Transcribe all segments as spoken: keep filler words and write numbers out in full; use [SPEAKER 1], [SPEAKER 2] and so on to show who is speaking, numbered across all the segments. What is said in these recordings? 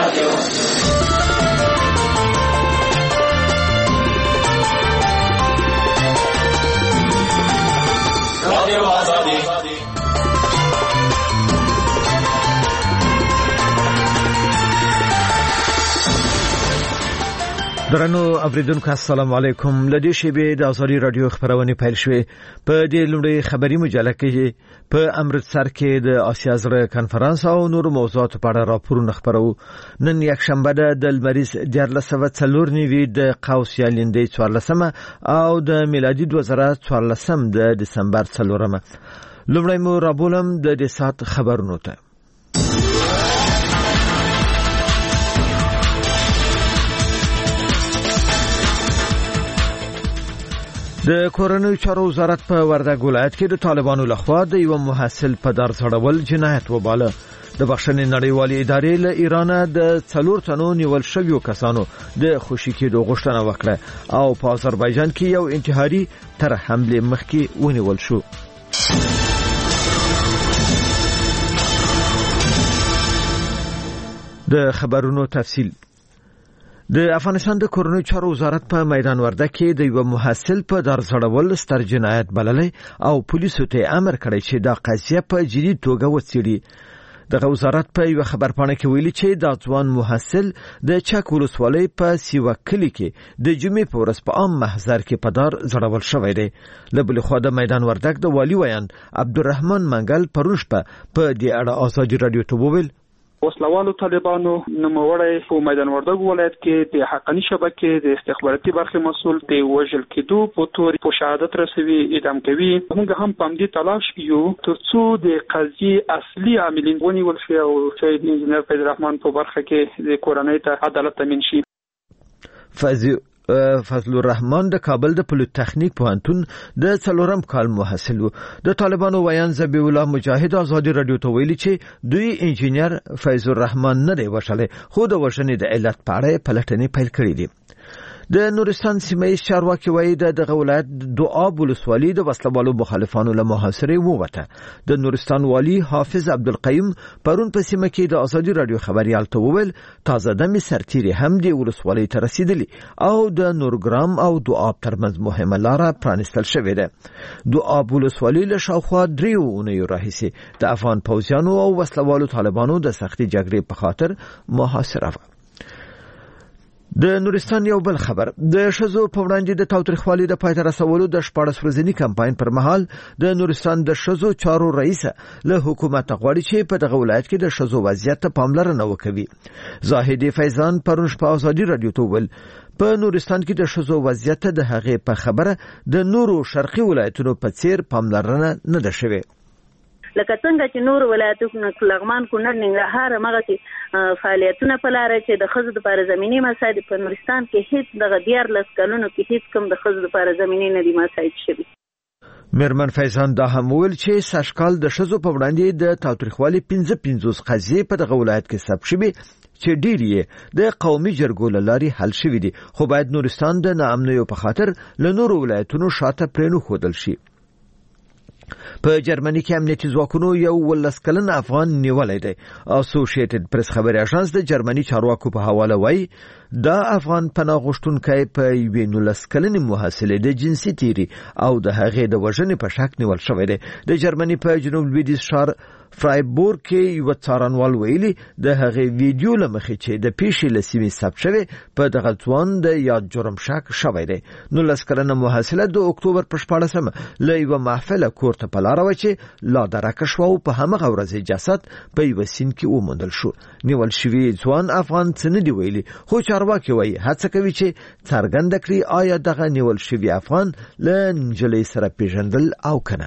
[SPEAKER 1] درنو اوریدونکو السلام علیکم. لدې شیبې د ازادي رادیو خبرونه پیل شوې. په دې لومړی خبري مجله کې په امرتسر کې د آسیا زړه کانفرنس او نور موضوعات په اړه راپورونه خبرو. نن یک شنبه د لمریز دیارلسمه څلور نیوي د قوس یا لیندې څوارلسمه او د میلادي دوه زره څوارلسم د دسمبر څلورمه. لومړی مو رابولم د دې سات خبرونو ته. د کورنۍ چارو وزارت په وردګ ولایت کې د طالبانو لخوا د یو محصل په دار ځړول جنایت وباله. د بخښنې نړیوالې ادارې له ایران د څلور تنو نیول شویو کسانو د خوشي کېدو غوښتنه وکړه او په آذربایجان کې یو انتحاري تر حمله مخکې ونیول شو. د خبرونو تفصیل. د افغانستان د کورنۍ چارو وزارت په میدان وردګ کې د یو محصل په دار ځړول ستر جنایت بللی او پولیسو ته امر کړی چې دا قضیه په جدي توګه وڅېړي. دغه وزارت په یو خبرپاڼه کې ویلي چې دا ځوان محصل د چک ولسوالۍ په سیوه کلي کې د جمعې په ورځ په عام محضر کې په دار ځړول شوی دی. له بلې خوا د میدان وردګ د والي ویاند عبدالرحمن منګل پرون شپه په دې اړه ازادي رادیو ته وویل
[SPEAKER 2] وسلوالو طالبانو نوموړی په میدان وردګ ولایت کې د حقاني شبکې د استخباراتي برخې مسؤل د وژل کېدو په تور په شهادت رسوي اعدام کوي. موږ هم په دې تلاش یو ترڅو د قضیې اصلي عاملین ونیول شي او چې د انجنیر فیض الرحمن په برخه کې د کورنۍ ته عدالت تامین شي.
[SPEAKER 1] فضل فضل الرحمن د کابل د پولیټیکنیک پوهنتون د څلورم کال محصل و. د طالبانو ویان ذبیح الله مجاهد ازادي رادیو ته ویلي چې دوی انجینر فیض الرحمن نه دی وشلې خو د وژنې د علت په اړه پلټنې پیل کړې دي. د نورستان سیمه چارواکي وایي د دغه ولایت دوعاب ولسوالي د وسلوالو مخالفانو له محاصرې ووته. د نورستان والی حافظ عبدالقیوم پرون په سیمه کې د ازادي رادیو خبريال ته وویل تازه دمې سرتیري هم د ولسوالۍ ته رسیدلی او د نورګرام او دوعاب ترمنځ مهمه لاره پرانستل شوې ده. دوعاب ولسوالي له شاوخوا دریو اونیو راهیسې د افغان پوځیانو او وسلوالو طالبانو د سختي جګړې په خاطر محاصره و. د نورستان یو بل خبر. د شذو په وړاندې د تاوتریخوالي د پای ته رسولو د شپاړس ورځني کمپاین پر مهال د نورستان د شذو چارو رئیس له حکومت غواړي چې په دغه ولایت کې د شذو وضعیت ته پاملرنه وکړي. زاهد فیضان پرون شپه ازادي رادیو ته ویل په نورستان کې د شذو وضعیت د هغې په خبره د نورو شرقي ولایتونو په څیر پاملرنه نه ده شوې.
[SPEAKER 3] لکه څنګه چې نور ولایتونه لغمان کونړ ننګرهار هغه چې فعالیتونه په لار چې د ښځو لپاره زمینی مساعد په نورستان کې هیڅ دغه دیارلس کلونو کې هیڅ کوم د ښځو لپاره زمینی نه دی مساعد شوی.
[SPEAKER 1] میرمن فیضان دا هم ویل چې سږکال د ښځو په وړاندې د تاوتریخوالي پنځه پنځوس قضیې په دغه ولایت کې ثبت شوي چې ډېر یې د قومي جرګو له لارې حل شوي دي خو باید نورستان د ناامنیو په خاطر له نورو ولایتونو شاته پرېنښودل شي. په جرمني کې امنیتي ځواکونو یو ولس کلن افغان نیولای دی. اسوسییټډ پریس خبري اژانس د جرمني چارواکو په حواله وایي دا افغان پناه غوښتونکی په یوې نولس کلنې محصلې د جنسي تیري او د هغې د وژنې په شک نیول شوی دی. د جرمني په جنوب لویدیځ ښار فرایبورګ کې یو څارنوال ویلي د هغې ویډیو له مخې چې د پیښې له سیمې ثبت شوی په دغه ځوان د یاد جرم شک شوی دی. نولس کلنه محصله د اکتوبر په شپاړسمه له یوه محفله کور ته په لاره وه چې لادرکه شوه او په همغه ورځ جسد په یوه سیند کې وموندل شو. نیول شوي ځوان افغان څه نه دي ویلي خو چارواکي وایي هڅه کوي چې څرګنده کړي آیا دغه نیول شوي افغان له نجلۍ سره پیژندل او کنه.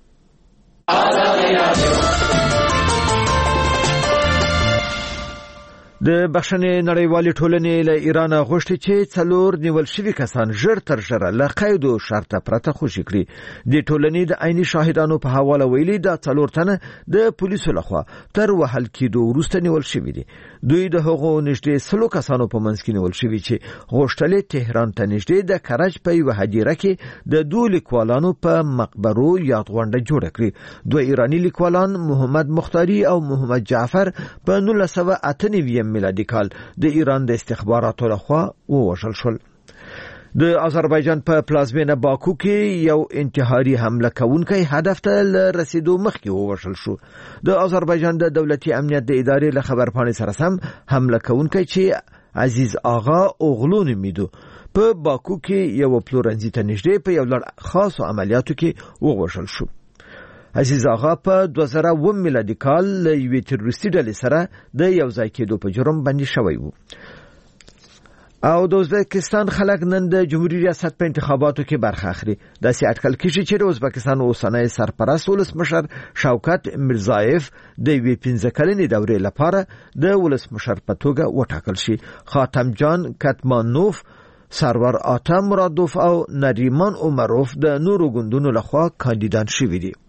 [SPEAKER 1] د بخښنې نړیوالې ټولنې له ایران غوښتي چې څلور نیول شوي کسان ژر تر ژره له قید او شرطه پرته خوشي کړي. د ټولنې د عیني شاهدانو په حواله ویلي دا څلور تنه د پولیسو لخوا تر وهل کېدو وروسته نیول شوي دي. دوی د هغو نږدې سلو کسانو په منځ کې نیول شوي چې غوښتل تهران ته نږدې د کرج په یوه هدیره کې د دوه لیکوالانو په مقبرو یاد غونډه جوړه کړي. دوه ایراني لیکوالان محمد مختاري او محمد جعفر په نولس سوه اته نوي میلادي کال د ایران د استخباراتو لخوا ووژل شول. د آذربایجان په پلازمینه باکو کې یو انتحاري حمله کوونکی هدف ته رسیدو مخکې ووژل شو. د آذربایجان د دولتي امنیت د ادارې له خبرپاڼې سره سم حمله کوونکی چې عزیز آغا اوغلو نومیدو په باکو کې یو پلورنځي ته نږدې په یو لړ خاصو عملیاتو کې ووژل شو. عزیز آغا په دوه زره اووه میلادي کال له یوې تروریستي ډلې سره د یو ځای کېدو په جرم بندي شوی و. او د ازبکستان خلک نن د جمهوریت ریاست په انتخاباتو کې برخه اخلي. داسې اټکل کیږي چې د ازبکستان اوسنی سرپرست ولسمشر شوکت میرزایف د یوې پنځه کلنې دورې لپاره د ولسمشر په توګه وټاکل شي. خاتم جان کتمانوف، سرور آتا مرادوف او نریمان عمروف د نورو ګوندونو لخوا کاندیدان شوي دي.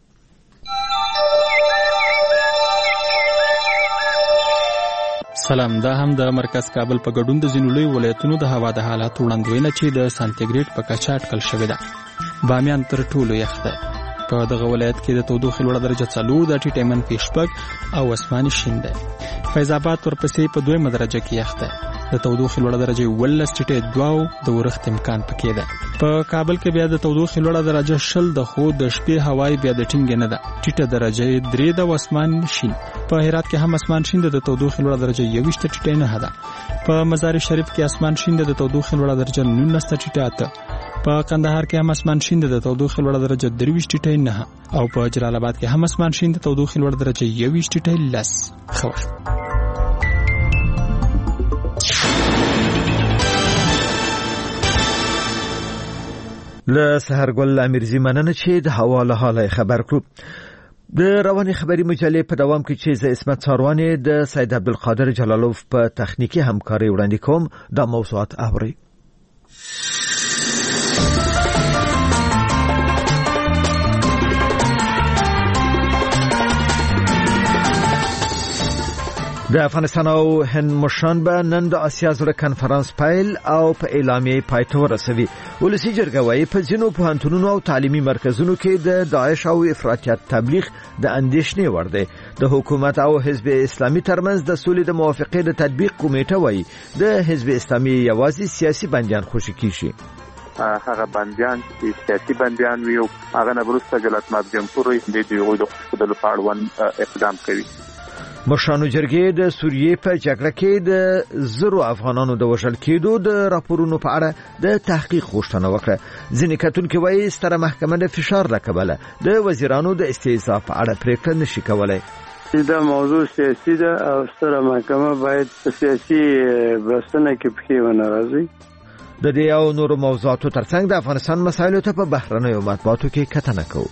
[SPEAKER 4] سلام. دا هم د مرکز کابل په ګډون د ځینو لوی ولایتونو د هوا د حالات وړاندوینه چې د سانتیګریډ په کچه اټکل شوې ده. بامیان تر ټولو یخ ده. په دغه ولایت کې د تودوخې لوړه درجه څلور د ټیټه منفي شپږ او اسماني شین ده. فیض آباد ورپسې په دویمه درجه کې یخ ده. د تودوخې لوړه درجه ولس ټیټه دوه د ورښت امکان پکې ده. په کابل کې بیا د تودوخې لوړه درجه شل ده، خو د شپې هوای بیا د ټینګ نه ده. ټیټه درجه درې ده او اسمان شین. په هرات کې هم اسمان شین ده، د تودوخې لوړه درجه یوویشت ټیټه نه ده. په مزار شریف کې اسمان شین ده، د تودوخې لوړه درجه نولس ټیټه اته. په کندهار کې هم اسمان شین ده، د تودوخې لوړه درجه درویشت ټیټه نه. او په جلال آباد کې هم اسمان شین ده، د تودوخې لوړه درجه یوویشت ټیټه لس. خو
[SPEAKER 1] له سحرګل امیرزی مننه چې د هوا له حاله خبر کړو. د رواني خبري مجلې په دوام کې چې ز اسمت ساروانې د سید عبدالقادر جلالوف په تخنیکی همکاري وړاندې کوم د موضوعات اوري. د افغانستان او هند مشران به نن د آسیا زړه کنفرانس پیل او په اعلامیه پای ته ورسوي. ولسی جرګه وايي په ځینو پوهنتونونو او تعلیمي مرکزونو کې د داعش او افراطیت تبلیغ د اندېښنې وړ دی. د حکومت او حزب اسلامي ترمنځ د سولې د موافقې د تطبیق کمیټه وايي د حزب اسلامي یوازې سیاسي بندیان خوشي کیږي.
[SPEAKER 5] هغه بندیان چې سیاسي بندیان وي او هغه نه وروسته جلات ماب جمهور د دوی د خپل پاړون اقدام کوي.
[SPEAKER 1] مشرانو جرګې د سوریې په جګړه کې د زرو افغانانو د وژل کېدو د راپورونو په اړه د تحقیق غوښتنه وکړه. ځینې کتونکي وایي ستره محکمه د فشار له کبله د وزیرانو د استعفا په اړه پریکړه نشي کولای.
[SPEAKER 6] دا موضوع سیاسي ده او ستره محکمه باید په سیاسي بحثونو کې پکې ونه راځي.
[SPEAKER 1] د دې او نورو موضوعاتو ترڅنګ د افغانستان مسایلو ته په بهرنیو مطبوعاتو کې کتنه کوو.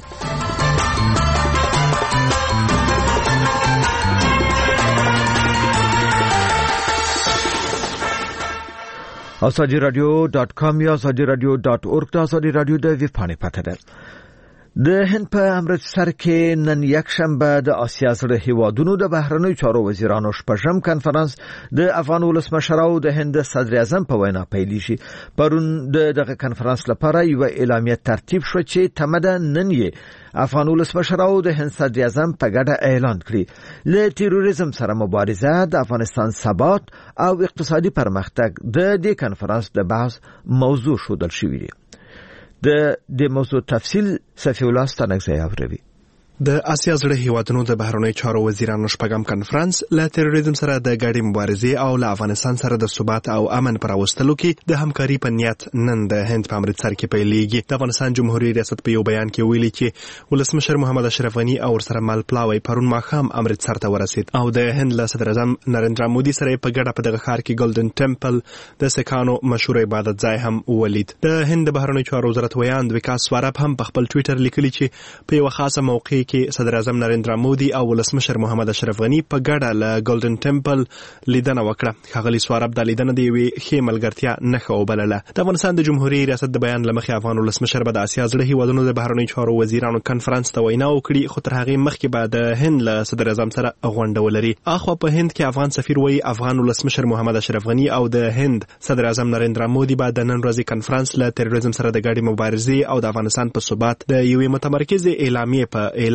[SPEAKER 1] ازادي رادیو ډاټ کام یا ازادي رادیو ډاټ اورګ د ازادي رادیو د ویب پاڼې پته ده. د هند په امرتسر کې نن یک شنبه د آسیا زړه هیوادونو د بهرنیو چارو وزیرانو شپږم کنفرانس د افغان ولسمشر او د هند صدر اعظم په وینا پیلیږي. پرون د دغه کنفرانس لپاره یو اعلامیه ترتیب شو چې تمده نن یې افغان ولسمشر او د هند صدر اعظم په ګډه اعلان کړی. له تروریزم سره مبارزه، د افغانستان ثبات او اقتصادي پرمختګ د دې کنفرانس د بحث موضوع شودل شوی دی. د دې موضوع تفصیل صفی الله ستانکزی اوروي.
[SPEAKER 7] د آسیا زړه هیوادونو د بهرنیو چارو وزیرانو شپږم کنفرانس له تروریزم سره د ګډې مبارزې او له افغانستان سره د ثبات او امن پر راوستلو کې د همکاري په نیت نن د هند په امرتسر کې پیلېږي. د افغانستان جمهوریت ریاست په یو بیان کې ویلي چې ولسمشر محمد اشرف غنی او ورسره مل پلاوی پرون ماښام امرتسر ته ورسید او د هند له صدر اعظم نریندرا مودي سره په ګډه په دغه ښار کې ګولډن ټیمپل د سکانو مشهور عبادت ځای هم ولید. د هند د بهرنیو چارو وزارت ویاند وکاس سوارب هم په خپل ټویټر لیکلي چې په یو خاصه موقع کې صدر اعظم نریندرا مودي او ولسمشر محمد اشرف غنی په ګډه له ګولډن ټیمپل لیدنه وکړه. ښاغلي سوارب د لیدنه د یوې ښې ملګرتیا نښه وبلله. د افغانستان د جمهوریت ریاست د بیان له مخې افغان ولسمشر به د آسیا زړه هیوادونو د بهرنیو چارو وزیرانو کنفرانس ته وینا وکړي، خو تر هغې مخکې به د هند له صدر اعظم سره غونډه ولري. اخوا په هند کې افغان سفیر وایي افغان ولسمشر محمد اشرف غنی او د هند صدر اعظم نریندرا مودي به د نن ورځې کنفرانس له تروریزم سره د ګډې مبارزې او د افغانستان په ثبات د یوې متمرکزې اعلامیې په اعلان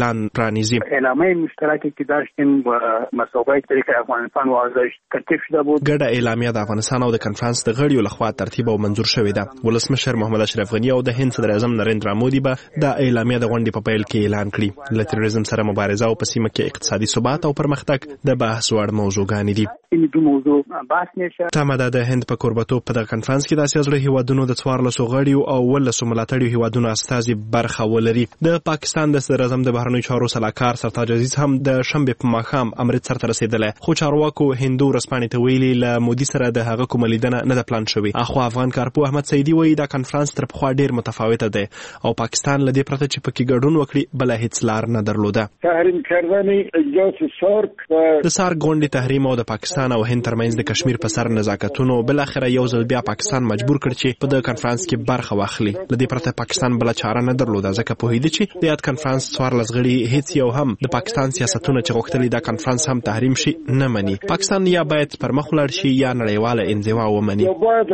[SPEAKER 7] اعلان پرانیزی.
[SPEAKER 8] اعلامیه مشترکی که داشتیم با مسابقه طریق افغانستان و آزادش ترتیب شده بود.
[SPEAKER 7] ګډه اعلامیه د افغانستان او د کنفرانس د غړیو لخوا ترتیب او منظور شوې ده. ولسمشر محمد اشرف غنی او د هند صدر اعظم نریندرا مودي به د اعلامیه د غونډې په پیل کې اعلان کړي. له تروریزم سره مبارزه او په سیمه کې اقتصادي ثبات او پرمختګ د بحث وړ موضوعګانې دي.
[SPEAKER 8] این دو موضوع بحث نشه.
[SPEAKER 7] تمه ده د هند په کوربتوب په دغه کنفرانس کې د اسیا زړه هیوادونو د څوارلسو غړیو او ولسو ملاتړیو هیوادونو استازي برخه ولري. د پاکستان د صدر اعظم د بهرنیو چارو سلاکار سرتاج عزیز هم د شنبه په ماښام امرتسر ته رسیدلی، خو چارواکو هندو رسپانې ته ویلي له مودي سره د هغه کومه لیدنه نه ده پلان شوې. اخو افغان کارپوه احمد سیدي وایي دا کنفرانس تر پخوا ډېر متفاوته دی او پاکستان له دې پرته چې پکې ګډون وکړي بله هیڅ لار نه درلوده.
[SPEAKER 9] تحریم کردن اجلاس سارک
[SPEAKER 7] د سارک غونډې تحریم او د پاکستان او هند ترمنځ د کشمیر په سر نزاکتونو بالاخره یو ځل بیا پاکستان مجبور کړ چې په د کنفرانس کې برخه واخلي. له دې پرته پاکستان بله چاره نه درلوده ځکه پوهېده چې د یاد کنفرانس څوارلس غړي هیڅ یو هم د پاکستان سیاستونه چې غوښتلي دا کنفرانس هم تحریم شي نه مني. پاکستان یا باید پر مخ ولاړ شي یا نړیواله انزوا ومني.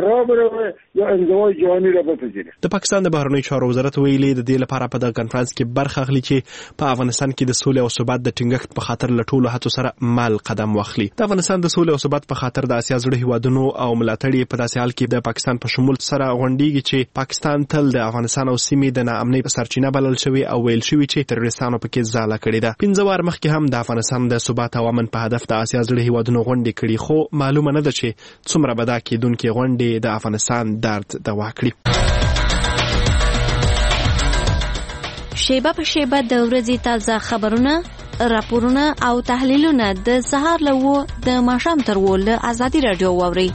[SPEAKER 7] د پاکستان د بهرنیو چارو وزارت ویلي د دې لپاره په دغه کنفرانس کې برخه اخلي چې په افغانستان کې د سولې او ثبات د ټینګښت په خاطر له ټولو هڅو سره مال قدم واخلي. د افغانستان د سولې او ثبات په خاطر د اسیا زړه هیوادونو او ملاتړي په داسې حال کې د پاکستان په شمول سره غونډېږي چې پاکستان تل د افغانستان او سیمې د ناامنۍ په سرچینه بلل شوی او ویل شوی چې تروریستانو پکې ځاله کړې ده. پنځه وار مخکې هم د افغانستان د ثبات او امن په هدف د اسیا زړه هیوادونو غونډې کړي، خو معلومه نه ده چې څومره به دا کېدونکې غونډې د افغانستان درد دوا کړي.
[SPEAKER 10] شیبه په شیبه د ورځې تازه خبرونه، راپورونه او تحلیلونه د سهار له و د ماښام تر و له ازادي راډیو واورئ.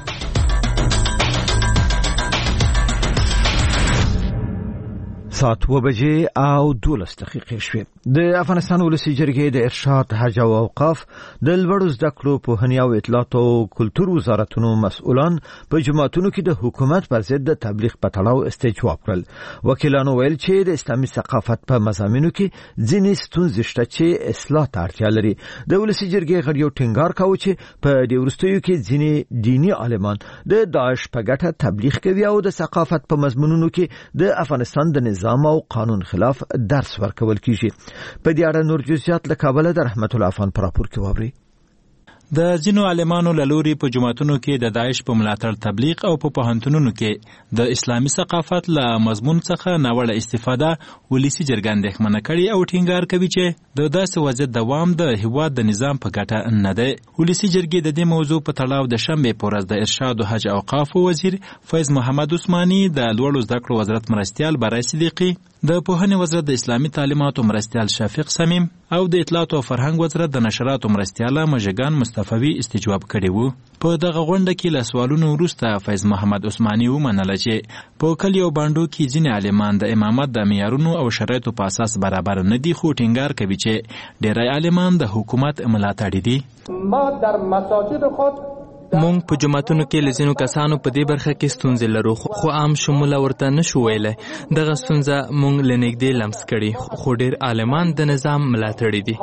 [SPEAKER 1] ساعت و بجې او دولس دقیقې شوې. د افغانستان ولسي جرګې د ارشاد، حج او اوقاف د لوړو زده کړو، پوهنې او اطلاعات او کلتور وزارتونو مسؤلان په جماعتونو کې د حکومت پر ضد د تبلیغ په تړاو استجواب کړل. وکیلانو ویل چې د اسلامي ثقافت په مضامینو کې ځینې ستونزې شته چې اصلاح ته اړتیا لري. د ولسي جرګې غړیو ټینګار کاوه چې په دې وروستیو کې ځینې دیني عالمان د داعش په ګټه تبلیغ کوي او د ثقافت په مضمونونو کې د افغانستان د نظام او قانون خلاف درس ورکول کیږي. په دې اړه نور جزئیات له کابل د رحمت الله افغان پر راپور کې واوري.
[SPEAKER 4] د ځینو عالمانو له لوري په جماعتونو کې د داعش په ملاتړ تبلیغ او په پوهنتونونو کې د اسلامي ثقافت له مضمون څخه ناوړه استفاده ولسي جرګه اندېښمنه کړي او ټینګار کوي چې د داسې وضعیت دوام د هیواد د نظام په ګټه نه دی. ولسي جرګې د دې موضوع په تړاو د شنبې په ورځ د ارشاد او حج اوقاف وزیر فیض محمد عثماني، د لوړو زده کړو وزارت مرستیال برای صدیقي، د پوهنې وزارت د اسلامي تعلیماتو مرستیال شفیق صمیم او د اطلاعات او فرهنګ وزارت د نشراتو مرستیاله مژگان مصطفی استجواب کړي وو. په دغه غونډه کې له سوالونو وروسته فیض محمد عثماني ومنله چې په کلیو باندو کې ځینې عالمان د امامت د معیارونو او شرایطو په اساس برابر نه دي، خو ټینګار کوي چې ډېری عالمان د حکومت ملاتړي دي.
[SPEAKER 11] ما در مساجد خود مونږ په جماعتونو کې لزینو کسانو په دې برخه کې ستونزې لرو، خو عام شموله ورته نشو ویلی. دغه ستونزه مونږ له نږدې لمس کړي، خو ډېر عالمان د نظام ملاتړي دي.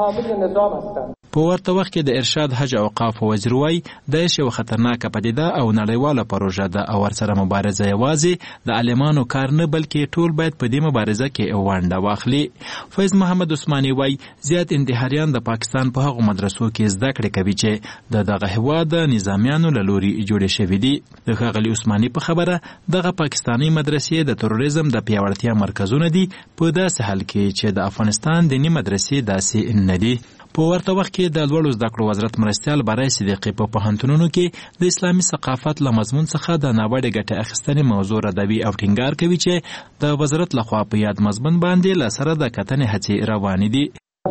[SPEAKER 4] په ورته وخت کې د ارشاد، حج او اوقاف وزیر وایي داعش یو خطرناکه پدیده او نړیواله پروژه ده او ورسره مبارزه یوازې د عالمانو کار نه بلکې ټول باید په دې مبارزه کې ونډه واخلي. فیض محمد عثماني وایي زیات انتحاریان د پاکستان په هغو مدرسو کې زده کړې کوي چې د دغه هېواد د نظامیانو له لوري جوړې شوي دي. د ښاغلي عثماني په خبره دغه پاکستاني مدرسې د تروریزم د پیاوړتیا مرکزونه دي، په داسې حال کې چې د افغانستان دیني مدرسې داسې نه دي. په ورته وخت کې د لوړو زده کړو وزارت مرستیال برای صدیقي په پوهنتونونو کې د اسلامي ثقافت له مضمون څخه د ناوړې ګټې اخیستنې موضوع ردوي او ټینګار کوي چې د وزارت لخوا په یاد مضمون باندې له سره د کتنې هڅې روانې دي.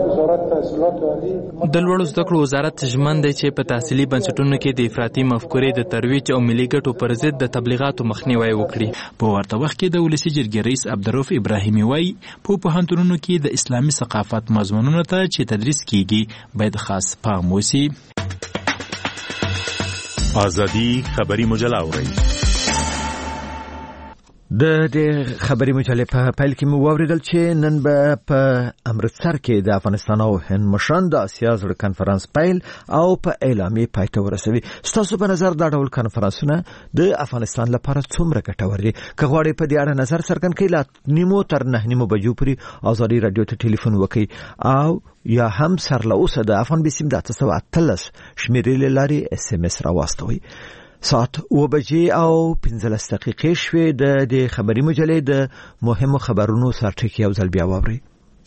[SPEAKER 11] د لوړو زده کړو وزارت ژمن دی چې په تحصیلي بنسټونو کې د افراطي مفکورې د ترویج او ملي ګټو پر ضد د تبلیغاتو مخنیوی وکړي.
[SPEAKER 4] په ورته وخت کې د ولسي جرګې رئیس عبدالرؤف ابراهیمي وایي په پوهنتونونو کې د اسلامي ثقافت مضمونونو ته چې تدریس کیږي باید خاص پام وشي.
[SPEAKER 12] آزادی خبری مجله اورئ.
[SPEAKER 1] د دې خبري مجلې په پیل کې مو واوریدل چې نن به په امرتسر کې د افغانستان او هند مشران د اسیا زړه کانفرنس پیل او په اعلامیه پای ته ورسوي. ستاسو په نظر دا ډول کانفرنسونه د افغانستان لپاره څومره ګټور دي؟ که غواړئ په دې اړه نظر څرګند کړئ، لا نیمو تر نه نیمو بجو پورې ازادي رادیو ته ټلیفون وکړئ او یا هم سر له اوسه د افغان بیسیم د اته سوه اتلس شمیرې لارې اس ام اس راواستوئ. ساعت و بجې او پنځلس دقیقې شوې. د دې خبري مجلې د مهمو خبرونو سرټکی یو ځل بیا واورئ.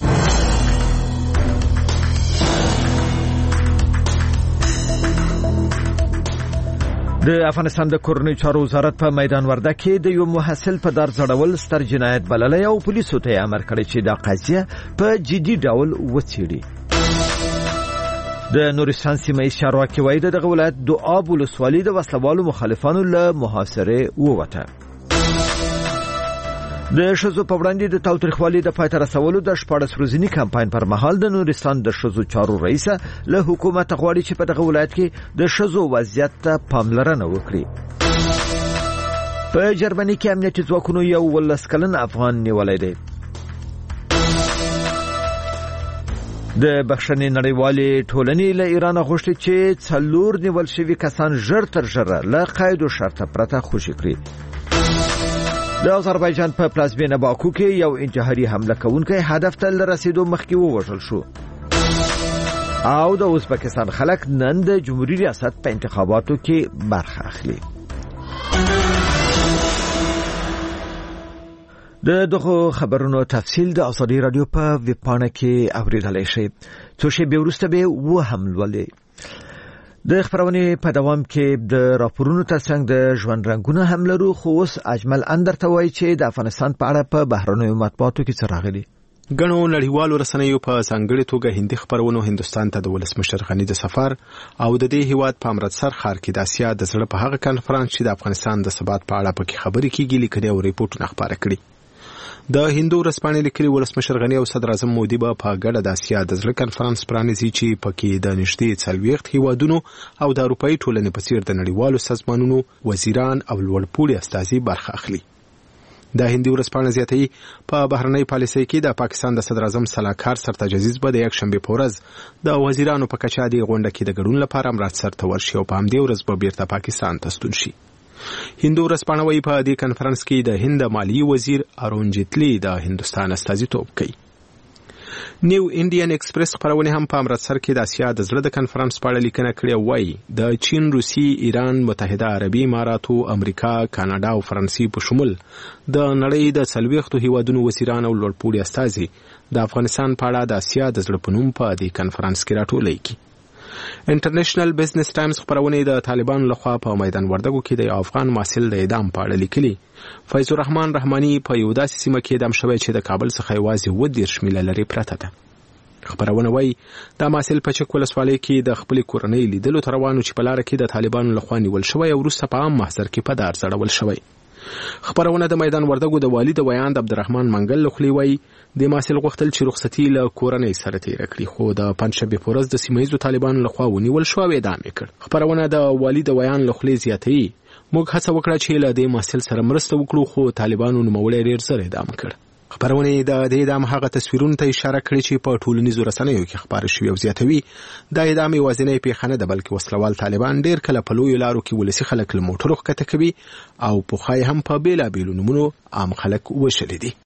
[SPEAKER 1] د افغانستان د کورنۍ چارو وزارت په میدان وردګ کې د یو محصل په در ځړول ستر جنایت بللی او پولیسو ته امر کړی چې دا قضیه په جدي ډول وڅېړي. د نورستان سیمه ییز چارواکي وایي د دغه ولایت دواب ولسوالي د وسلوالو مخالفانو له محاصرې ووته. د ښځو په وړاندې د تاوتریخوالي د پای ته رسولو د شپاړس ورځني کمپاین پر مهال د نورستان د ښځو چارو رئیسه له حکومت غواړي چې په دغه ولایت کې د ښځو وضعیت ته پاملرنه وکړي. په جرمني کې امنیتي ځواکونو یو ولس کلن افغان نیولی دی. د بخښنې نړیوالې ټولنې له ایران غوښتي چې څلور نیول شوي کسان ژر تر ژره له قید و شرطه پرته خوشي کړي. د آذربایجان په پلازمینه باکو کې یو انتحاري حمله کوونکی هدف ته له رسیدو مخکې ووژل شو. او د ازبکستان خلک نن د جمهوریت ریاست په انتخاباتو کې برخه اخلي. د دغه خبرونو تفصیل د ازادي رادیو په ویب پاڼه کې اوریدلای شئ. څو شېبې وروسته به و هم لولئ. د خبرونې په دوام کې د راپورونو ترڅنګ د ژوند رنګونه هم لرو، خو اوس اجمل اندر ته وایي چې د افغانستان په اړه په بهرنیو مطبوعاتو کې څه راغلي.
[SPEAKER 12] ګڼو نړیوالو رسنیو په ځانګړې توګه هندي خبرونو هندستان ته د ولسمشر غني د سفر او د دې هیواد په امرتسر ښار کې د اسیا د زړه په هغه کانفرنس چې د افغانستان د ثبات په اړه پکې خبرې کیږي لیکنې او ریپورتونه خپاره کړي. د هندو ورځپاڼې لیکلي ولسمشر غني او صدر اعظم مودي به په ګډه د اسیا د زړه کانفرنس پرانیزي چې پکې د نږدې څلوېښت هیوادونو او د اروپایي ټولنې په څیر د نړیوالو سازمانونو وزیران او لوړپوړي استازي برخه اخلي. د هندي ورځپاڼې زیاتوي په بهرنۍ پالیسۍ کې د پاکستان د صدر اعظم سلاکار سرتاج عزیز به د یکشنبې په ورځ د وزیرانو په کچه د غونډه کې د ګډون لپاره امرتسر ته ورشي او په همدې ورځ به بیرته پاکستان ته ستون شي. هندو ورځپاڼه وايي په دې کنفرانس کې د هند مالیې وزیر ارون جیتلی د هندستان استازیتوب کوي. نیو انډین ایکسپریس خبرونه هم په امرتسر کې د اسیا د زړه د کنفرانس په اړه لیکنه کړې او وايي د چین، روسي، ایران، متحده عربي اماراتو، امریکا، کاناډا او فرانسې په شمول د نړۍ د څلوېښتو هیوادونو وزیران او لوړپوړي استازي د افغانستان په اړه د اسیا د زړه په نوم په دې کنفرانس کې راټولېږي کی. انټرنیشنل بزنس ټایمز خبرونه د طالبانو لخوا په میدان وردګو کې د افغان محصل د اعدام په اړه لیکلي. فیض الرحمن رحماني په یو داسې سیمه کې اعدام شوی چې د کابل څخه یوازې اووه دېرش میله لرې پرته ده. خبرونه وايي دا محصل په چک ولسوالۍ کې د خپلې کورنۍ لیدلو ته روانو چې په لاره کې د طالبانو لخوا نیول شوی او وروسته په عام محضر کې په دار ځړول شوی. خبرونه د میدان وردګو د والي د ویاند عبدالرحمن منګل لخوا وایي د محصل غوښتل چې رخصتي له کورنۍ سره تیر کړي، خو د پنځشنبې په ورځ د سیمه ییزو طالبانو لخوا ونیول شو او اعدام یې کړ. خبرونه د والي د ویاند لخوا زیاتوي موږ هڅه وکړه چې له دې محصل سره مرسته وکړو، خو طالبانو نوموړی ډېر زر اعدام کړ. خبرونه د دې اعدام هغه تصویرونو ته اشاره کړې چې په ټولنیزو رسنیو کې خبرې شوې او زیاتوي د اعدام یوازینۍ پیښه نه ده، بلکې وسلوال طالبان ډېر کله په لویو لارو کې ولسي خلک له موټرو ښکته کوي او پخوا یې هم په بېلابېلو نومونو عام خلک وشلي دي.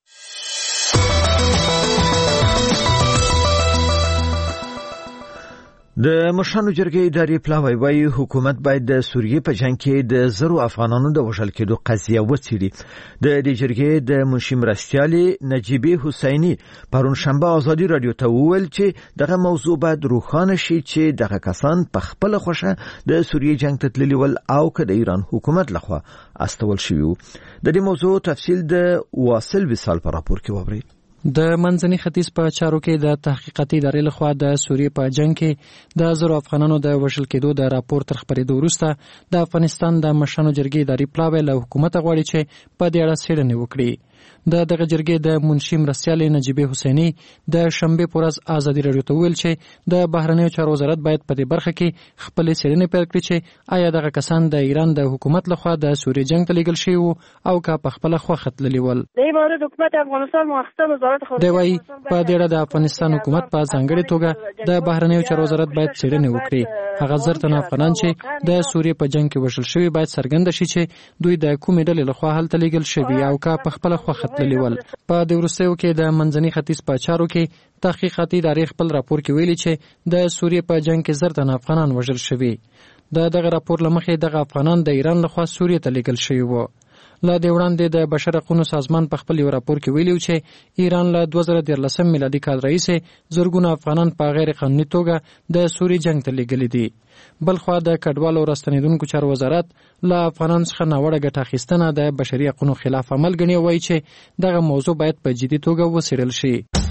[SPEAKER 1] د مشرانو جرګې اداري پلاوی وايي حکومت باید د سوریې په جنگ کې د زرو افغانانو د وژل کېدو قضیه وڅېړي. د دې جرګې د منشي مرستیالې نجیبې حسیني پرون شنبه ازادي رادیو ته وویل چې دغه موضوع باید روښانه شي چې دغه کسان په خپله خوښه د سوریې جنگ ته تللي ول او که د ایران حکومت لخوا استول شوي وو. د دې موضوع تفصیل د واصل وصال په راپور کې واورئ.
[SPEAKER 4] د منځني ختیځ په چارو کې د تحقیقاتي ادارې لخوا د سوریې په جنگ کې د زرو افغانانو د وژل کېدو د راپور تر خپرېدو وروسته د افغانستان د مشرانو جرګې اداري پلاوی له حکومت غواړي چې په دې اړه څېړنې وکړي. د دغه جرګې د منشي مرستیالې نجیبه حسیني د شنبه په ورځ ازادي راډیو ته ویل چې د بهرنیو چارو وزارت باید په دې برخه کې خپل څېړنې پیل کړي چې آیا دغه کسان د ایران د حکومت لخوا د سوریې جنگ ته لیږل شوي وو او که په خپله خوښه تللي ول.
[SPEAKER 13] د مورد حکومت افغانستان مؤخر وزارت
[SPEAKER 4] خارجه دی وايي په دې اړه د افغانستان حکومت په ځانګړې توګه د بهرنیو چارو وزارت باید څېړنې وکړي. هغه زر تنه افغانان چې د سوریې په جنگ کې وژل شوي باید څرګنده شي چې دوی د کومې ډلې لخوا هلته لیږل شوي او که په خپله خوښه تللي ول. په د وروستیو کې د منځني ختیځ په چارو کې تحقیقاتي ادارې خپل راپور کې ویلي چې د سوریې په جنگ کې زر تنه افغانان وژل شوي. د دغه راپور له مخې دغه افغانان د ایران لخوا سوریې ته لیږل شوي وو. له دې وړاندې د بشر حقوقو سازمان په خپل یو راپور کې ویلي چې ایران له دوه زره دیارلسم میلادي کال راهیسې زرګونه افغانان په غیر قانوني توګه د سوریې جنگ ته لیږلي دي. بلخوا د کډوالو او راستنېدونکو چارو وزارت له افغانانو څخه ناوړه ګټه اخیستنه د بشري حقوقو خلاف عمل ګڼي او وایي چې دغه موضوع باید په جدي توګه وڅېړل شي.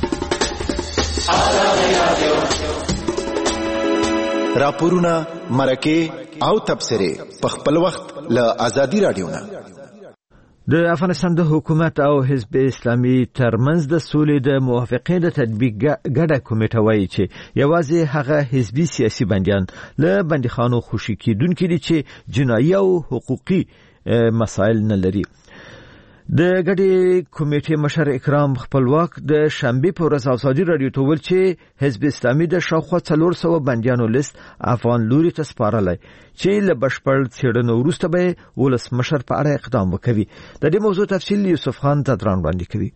[SPEAKER 14] راپورونه، مرکې او تبصرې په خپل وخت له ازادي راډیو نه.
[SPEAKER 1] د افغانستان د حکومت او حزب اسلامي ترمنځ د سولې د موافقې د تطبیق ګډه کمیټه وایي چې یوازې هغه حزبي سیاسي بندیان له بندیخانو خوشي کیدونکي دي چې جنایي او حقوقي مسایل نه لري. د ګډې کمیټې مشر اکرام خپلواک د شنبه په ورځ ازادي راډیو ته ویل چې حزب اسلامي د شاوخوا څلور سوه بندیانو لیست افغان لوري ته سپارلی چې له بشپړ څېړنې وروسته به ولسمشر په اړه اقدام وکوي. د دې موضوع تفصیل یوسف خان تدران وړاندې کوي.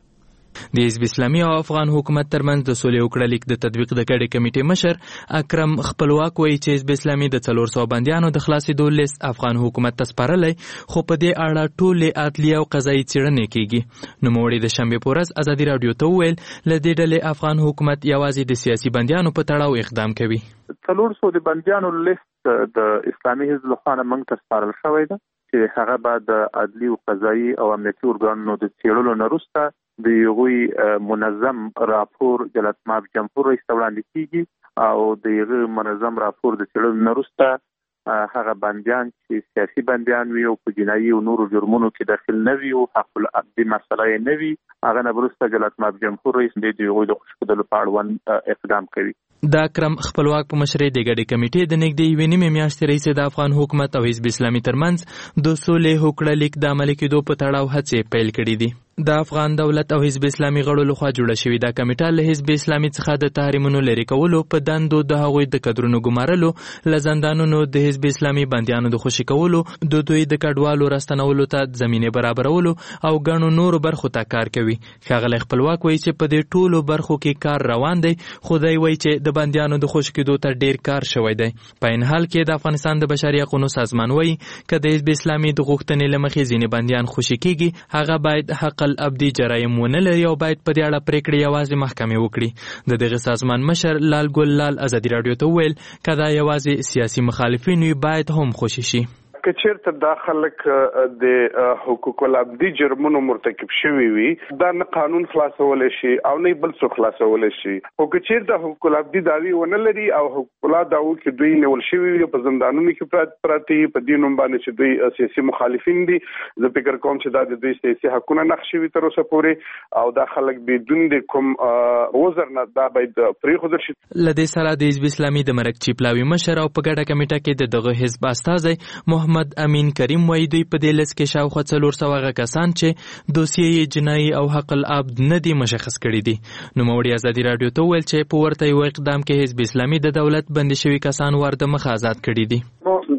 [SPEAKER 11] د حزب اسلامي او افغان حکومت ترمنځ د سولې او کړه لیک د تطبیق د ګډې کمیټې مشر اکرم خپلواک وایي چې حزب اسلامي د څلور سوه بندیانو د خلاصېدو لیست افغان حکومت ته سپارلی، خو په دې اړه ټولې عدلیه او قضایي څېړنې کیږي. نوموړي د شنبې په ورځ ازادي راډیو ته وویل له دې ډلې افغان حکومت یوازې د سیاسي بندیانو په تړاو اقدام کوي.
[SPEAKER 5] څلور سوه د بندیانو لیست د اسلامي حزب لخوا موږ ته سپارل شوی ده چې هغه به د عدلي او قضایي او امنیتي ارګانونو د څېړلو نه وروسته د یوغوی منظم راپور د لطماب جمهور رئیس ته وړاندې کیږي او د یغه منظم راپور د څېړلو نه وروسته هغه بندیان چې سیاسي بندیان وي او په جنایي او نورو جرمونو کې داخل نه وي او حق العبد مسله یې نه وي، هغه نه وروسته د لطماب جمهور رئیس د یغوی د خوشکېدلو په اړوند اقدام کوي.
[SPEAKER 11] د اکرم خپلواک په مشرۍ د ګډې کمیټې د نږدې یوې نیمې میاشتې راهیسې د افغان حکومت او حزب اسلامي ترمنځ د سولې هوکړه لیک د عملي کېدو په تړاو هڅې پیل کړي دي. د افغان دولت او حزب اسلامي غړو لخوا جوړه شوې دا کمیټه له حزب اسلامي څخه د تحریمونو لرې کولو، په دندو د هغوی د کدرونو ګمارلو، له زندانونو د حزب اسلامي بندیانو د خوشي کولو، د دوی د کډوالو راستنولو ته زمینې برابرولو او ګڼو نورو برخو ته کار کوي. ښاغلی خپلواک وایي چې په دې ټولو برخو کې کار روان دی، خو دی وایي چې د بندیانو د خوشي کېدو ته ډیر کار شوی دی. په این حال کې د افغانستان د بشري حقوقو سازمان وایي که د حزب اسلامي د غوښتنې له مخې ځینې بندیان خوشي کېږي، هغه باید حق العبدي جرایم ونه لري او باید په دې اړه پریکړې یوازې محکمې وکړي. د دغه سازمان مشر لال ګل لال ازادي راډیو ته ویل که دا یوازې سیاسي مخالفین وي باید هم خوشي شي.
[SPEAKER 15] که چیرته دا خلک د حقوق العبدي جرمونو مرتکب شوي وي دا نه قانون خلاصولی شي او نه بل څه خلاصولی شي. خو که چیرته حقوق العبدي دعوی ونه لري او حقوق الله دعوو کې دوی نیول شوي وي په زندانونو کې پراته وي په دې نوم باندې چې دوی سیاسي مخالفین دي، زه فکر کوم چې دا د دوی سیاسي حقونه نقض شوي تر اوسه پورې او دا خلک بدون د کوم عذر نه دا باید پرېښودل شي.
[SPEAKER 11] له دې سره د حزب اسلامي د مرکچي پلاوي مشر او په ګډه کمیټه کې د دغه حزب استازی محمد امین کریم وایي دوی په دې لیست کې شاوخوا څلور سوه هغه کسان چې دوسیې یې جنایي او حق العبد نه دي مشخص کړي دي. نوموړي ازادي راډیو ته وویل چې په ورته یو اقدام کې حزب اسلامي د دولت بندي شوي کسان ور د مخه آزاد کړي دي.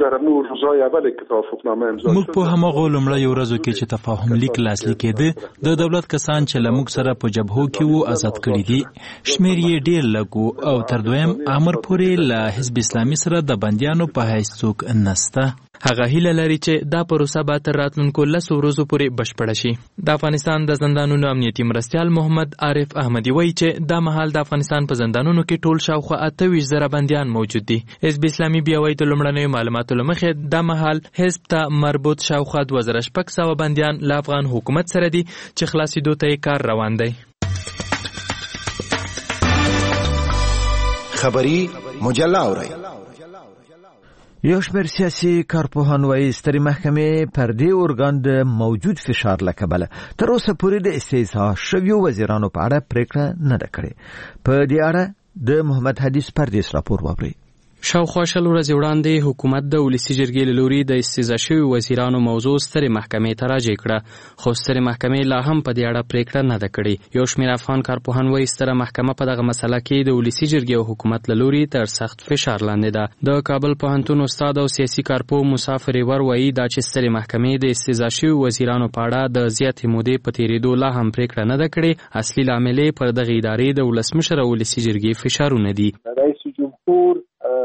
[SPEAKER 16] موږ په هماغو لومړیو ورځو کې چې تفاهم لیک لاسلیک کېده د دولت کسان چې له موږ سره په جبهو کې وو آزاد کړي دي. شمېر یې ډېر لږ او تر دویم امر پورې له حزب اسلامي سره د بندیانو په حیث څوک نسته.
[SPEAKER 11] هغه هیله لري چې دا پروسه به تر راتلونکو لسو ورځو پورې بشپړه شي. د افغانستان د زندانونو امنیتي مرستیال محمد عارف احمدي وایي چې دا مهال د افغانستان په زندانونو کې ټول شاوخوا اته ویشت زره بندیان موجود دي. حزب اسلامي بیا وایي د لومړنیو معلوماتو له مخې دا مهال حزب ته مربوط شاوخوا دوه زره شپږ سوه بندیان له افغان حکومت سره دي چې خلاصېدو ته یې کار روان دی.
[SPEAKER 14] خبری مجله اورئ.
[SPEAKER 1] یو شمېر سیاسي کارپوهان وایي سترې محکمې پر دې ارګان د موجود فشار له کبله تر اوسه پورې د استیضاح شویو وزیرانو په اړه پریکړه نه ده کړې. په دې اړه د محمد حدیث پردیس راپور واورئ.
[SPEAKER 4] شاوخوا شل ورځې وړاندې حکومت د ولسي جرګې له لوري د استیضاح شویو وزیرانو موضوع سترې محکمې ته راجع کړه، خو سترې محکمې لا هم په دې اړه پریکړه نه ده کړې. یو شمېر افغان کارپوهان وایي ستره محکمه په دغه مسله کې د ولسي جرګې او حکومت له لوري تر سخت فشار لاندې ده. د کابل پوهنتون استاد او سیاسي کارپوه موسی فریور وایي دا چې سترې محکمې د استیضاح شویو وزیرانو په اړه د زیاتې مودې په تېرېدو لا هم پریکړه نه ده کړې، اصلي لامل یې پر دغه ادارې د ولسمشر او ولسي جرګې فشارونه دي.
[SPEAKER 9] رئیس جمهور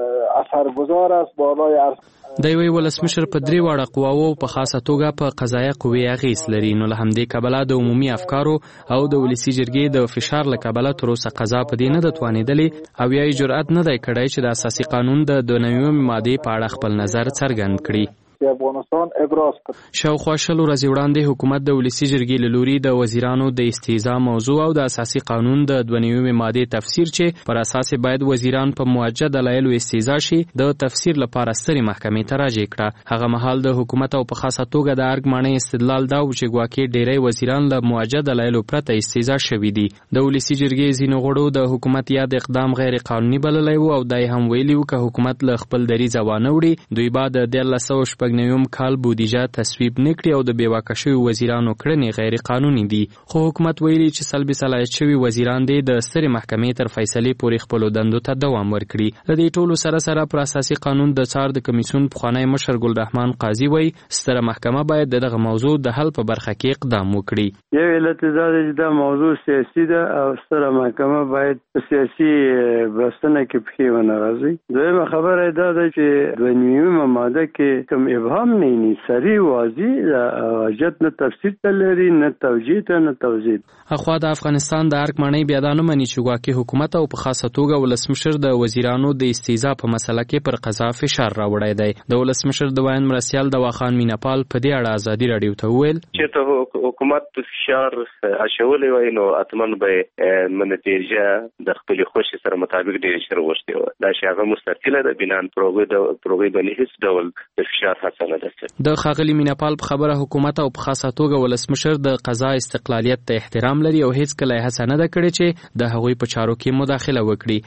[SPEAKER 9] اثرگذار است بالای عرض
[SPEAKER 4] د یوې ولسمشر په درې واړه قواوو په خاصه توګه په قضایه قوې اغېز لري، نو له همدې کبله د عمومي افکارو او د ولسي جرګې د فشار له کبله تر اوسه قضا په دې نه ده توانېدلې او یا یې جرأت نه دی کړی چې د اساسي قانون د دوه نوي مادې په اړه خپل نظر څرګند کړي.
[SPEAKER 9] افغانستان ابراز کړ.
[SPEAKER 4] شاوخوا شل ورځې وړاندې حکومت د ولسي جرګې له لوري د وزیرانو د استیضاح موضوع او د اساسي قانون د دوه نوي مادې تفسیر چې پر اساس باید وزیران په موجه دلایلو استیضاح شي د تفسیر لپاره سترې محکمې ته راجع کړه. هغه مهال د حکومت او په خاصه توګه د ارګ ماڼۍ استدلال دا و چې ګواکې ډېری وزیران له موجه دلایلو پرته استیضاح شوي دي. د ولسي جرګې ځینو غړو د حکومت یاد اقدام غیر قانوني بللی و او دا یې هم ویلي و که حکومت له خپل دریځه وانه وړي دوی به د دیارلس سوه شپږ نویم کال بودیجه تصویب نکړي او د بېواکه شویو وزیرانو کړنې غیر قانوني دي. خو حکومت ویلي چې سلبي صلاحیت شوي وزیران دې د سترې محکمې تر فیصلې پورې خپلو دندو ته دوام ورکړي. له دې ټولو سره سره پر اساسي قانون د څار د کمیسیون پخوانی مشر ګلرحمان قاضي وایي ستره محکمه باید دغه موضوع د حل په برخه کې اقدام وکړي.
[SPEAKER 6] یو علت دا دی چې دا موضوع سیاسي ده او ستره محکمه باید په سیاسي بحثونه کې پښې ونه غځوي. دویمه خبره دا ده چې دوه نویمه ماده کې کوم ابهام نه وي، سری واضح حاجت نه تفسیر ته لري نه توجیه ته نه توضیح.
[SPEAKER 4] اخوا د افغانستان د ارګ ماڼۍ بیا دا نه مني چې ګواکې حکومت او په خاصه توګه ولسمشر د وزیرانو د استیضاح په مسله کې پر قضا فشار راوړی دی. د ولسمشر د وایند مرستیال دواخان میناپال په دې اړه ازادي راډیو ته وویل
[SPEAKER 17] چې ته حکومت فشار اچولی وای نو اتمن به منتیجه د خپل خوښې سره مطابق ډېر شر وشته و. دا چې هغه مستقله ده بنان پروګرام د پروګرام باندې هیڅ ډول د فشار حاصل نه ده.
[SPEAKER 4] د خاغلی میناپال په خبره حکومت او په خاصه توګه ولسمشر د قضا استقلالیت ته احترام لري او هیڅ کله هڅه نه ده کړې چې د هغوی په چارو کې مداخله وکړي.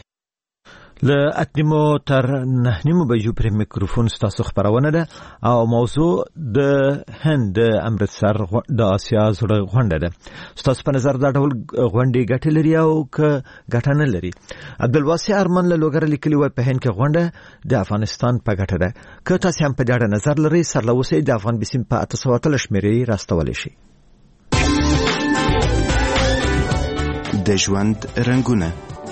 [SPEAKER 1] له اتنیمو تر نه نیمو بجو پر میکروفون ستاسو خبرونه ده او موضوع د هند امرتسر د آسیا زړه غونډه ده. ستاسو په نظر دا ډول غونډې ګټه لري او که ګټه نه لري؟ عبدالواسع ارمن له لوګر لیکلي وای په هند کې غونډه د افغانستان په ګټه ده. که تاسو هم په دې اړه نظر لرئ سرلوسي د افغان بسیم په اته سوه اتلس شمیرې راستولی شي.
[SPEAKER 14] د ژوند رنگونه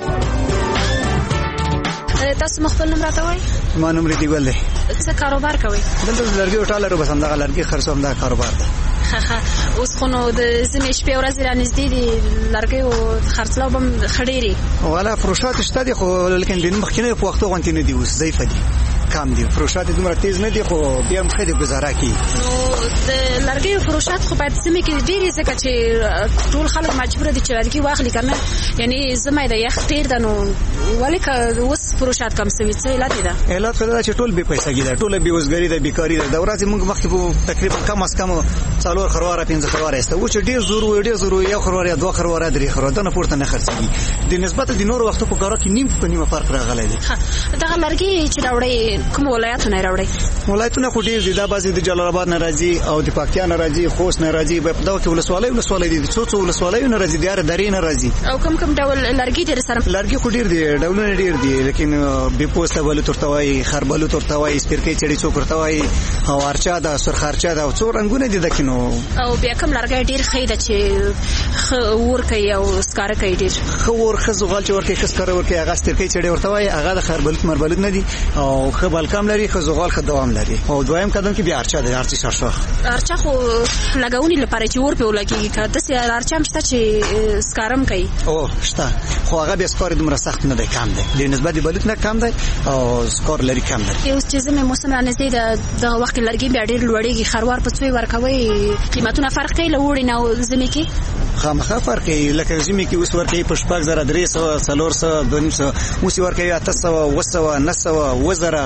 [SPEAKER 18] تاسو مخبل نم راته وای؟
[SPEAKER 19] ما نوم ریدی ګل دی.
[SPEAKER 18] څه کاروبار کوي؟
[SPEAKER 19] دلته لرګي او ټالر بس همدغه لرګي خرڅوم، دا کاروبار دی.
[SPEAKER 18] خخه اوس خو نو د زمې شپې ورځې رانږدې دي لرګي او خرڅلاو به هم ښه ډېرې
[SPEAKER 19] والا فروشات شته دي خو لیکن د مخکینیو په وختو غوندې نه دي، اوس ضعیفه دي، کم دي. فروشات دومره تیز نه دي خو بیا هم ښه دي ګزاره کوي.
[SPEAKER 18] نو د لرګیو فروشات خو باید سیمې کې ډېرې ځکه چې ټول خلک مجبوره دي چې لرګي واخلي که نه، یعنې زمې د یخ ډېر ده. نو ولې که اوس فروشات کم سوي څه علت ده؟
[SPEAKER 19] علت خو دا چې ټول بې پیسګي ده، ټوله بېوزګري ده، بیکاري ده. د ورځې موږ مخکې په تقریبا کم از کم څلور خرواره پنځه خرواره ایسته و چې ډېر زور و ډېر زور و یو خرواره یا دوه خرواره درې خرواره دنه پورته نه خرڅېږي. د نسبت د نورو وختو په کارو کې نیم په نیمه فرق راغلی دی.
[SPEAKER 18] دغه لرګي چې راوړئ کوم ولایتونه یې راوړئ؟
[SPEAKER 19] ولایتونه خو ډېر دي، دا بعضې د جلال آباد نه راځي او د پکتیا نه راځي، خوست نه راځي، په دغه کې ولسوالۍ ولسوالۍ دي، څو څو ولسوالیو نه راځي، د هر درې نه راځي.
[SPEAKER 18] او کوم کوم ډول لرګي دي سره؟
[SPEAKER 19] لرګي خو ډېر دي، ډولونه ډېر دي، لیکن بې پوسته بلوط ورته وایي، خربلوط ورته وایي، سپرکۍ چړي څوک ورته وایي، او ارچا ده، سرخارچا ده، او څو رنګونه دي دکې. نو
[SPEAKER 18] او بیا کوم لرګی ډېر ښه ده چې ښه اور کوي او ښکاره کوي؟ ډېر
[SPEAKER 19] ښه اور ښه زغال چې ورکوي، ښه ښکاره ورکوي، هغه سپرکۍ چړي ورته وایي، هغه د خربلوط مربلوط نه دي او ښه بلکم لري، ښه زغال، ښه دوام لري. او دویم قدم کې بیا ارچا ده، ارچي شرشخ.
[SPEAKER 18] ارچا خو لګونې لپاره چې اور پې ولګېږي، که داسې ارچا هم شته چې ښکاره هم کوي؟
[SPEAKER 19] او شته، خو هغه بیا ښکار دومره سخت نه دی، کم دی، د نسبت د بلوط نه کم دی او ښکار لري کم دی.
[SPEAKER 18] اوس چې زمې موسم رانږدې ده دغه وخت کې لرګي بیا ډېر لوړېږي، خروار په څوی ورکوئ قیمتونه فرق کوي له اوړي نه او زمې کې؟
[SPEAKER 19] خامخا فرق کوي، لکه ژمي کې اوس ورکوي په شپږ زره درې سوه څلور سوه دوه نیم سوه، اوس یې ورکوي اته سوه اوه سوه نه سوه اووه زره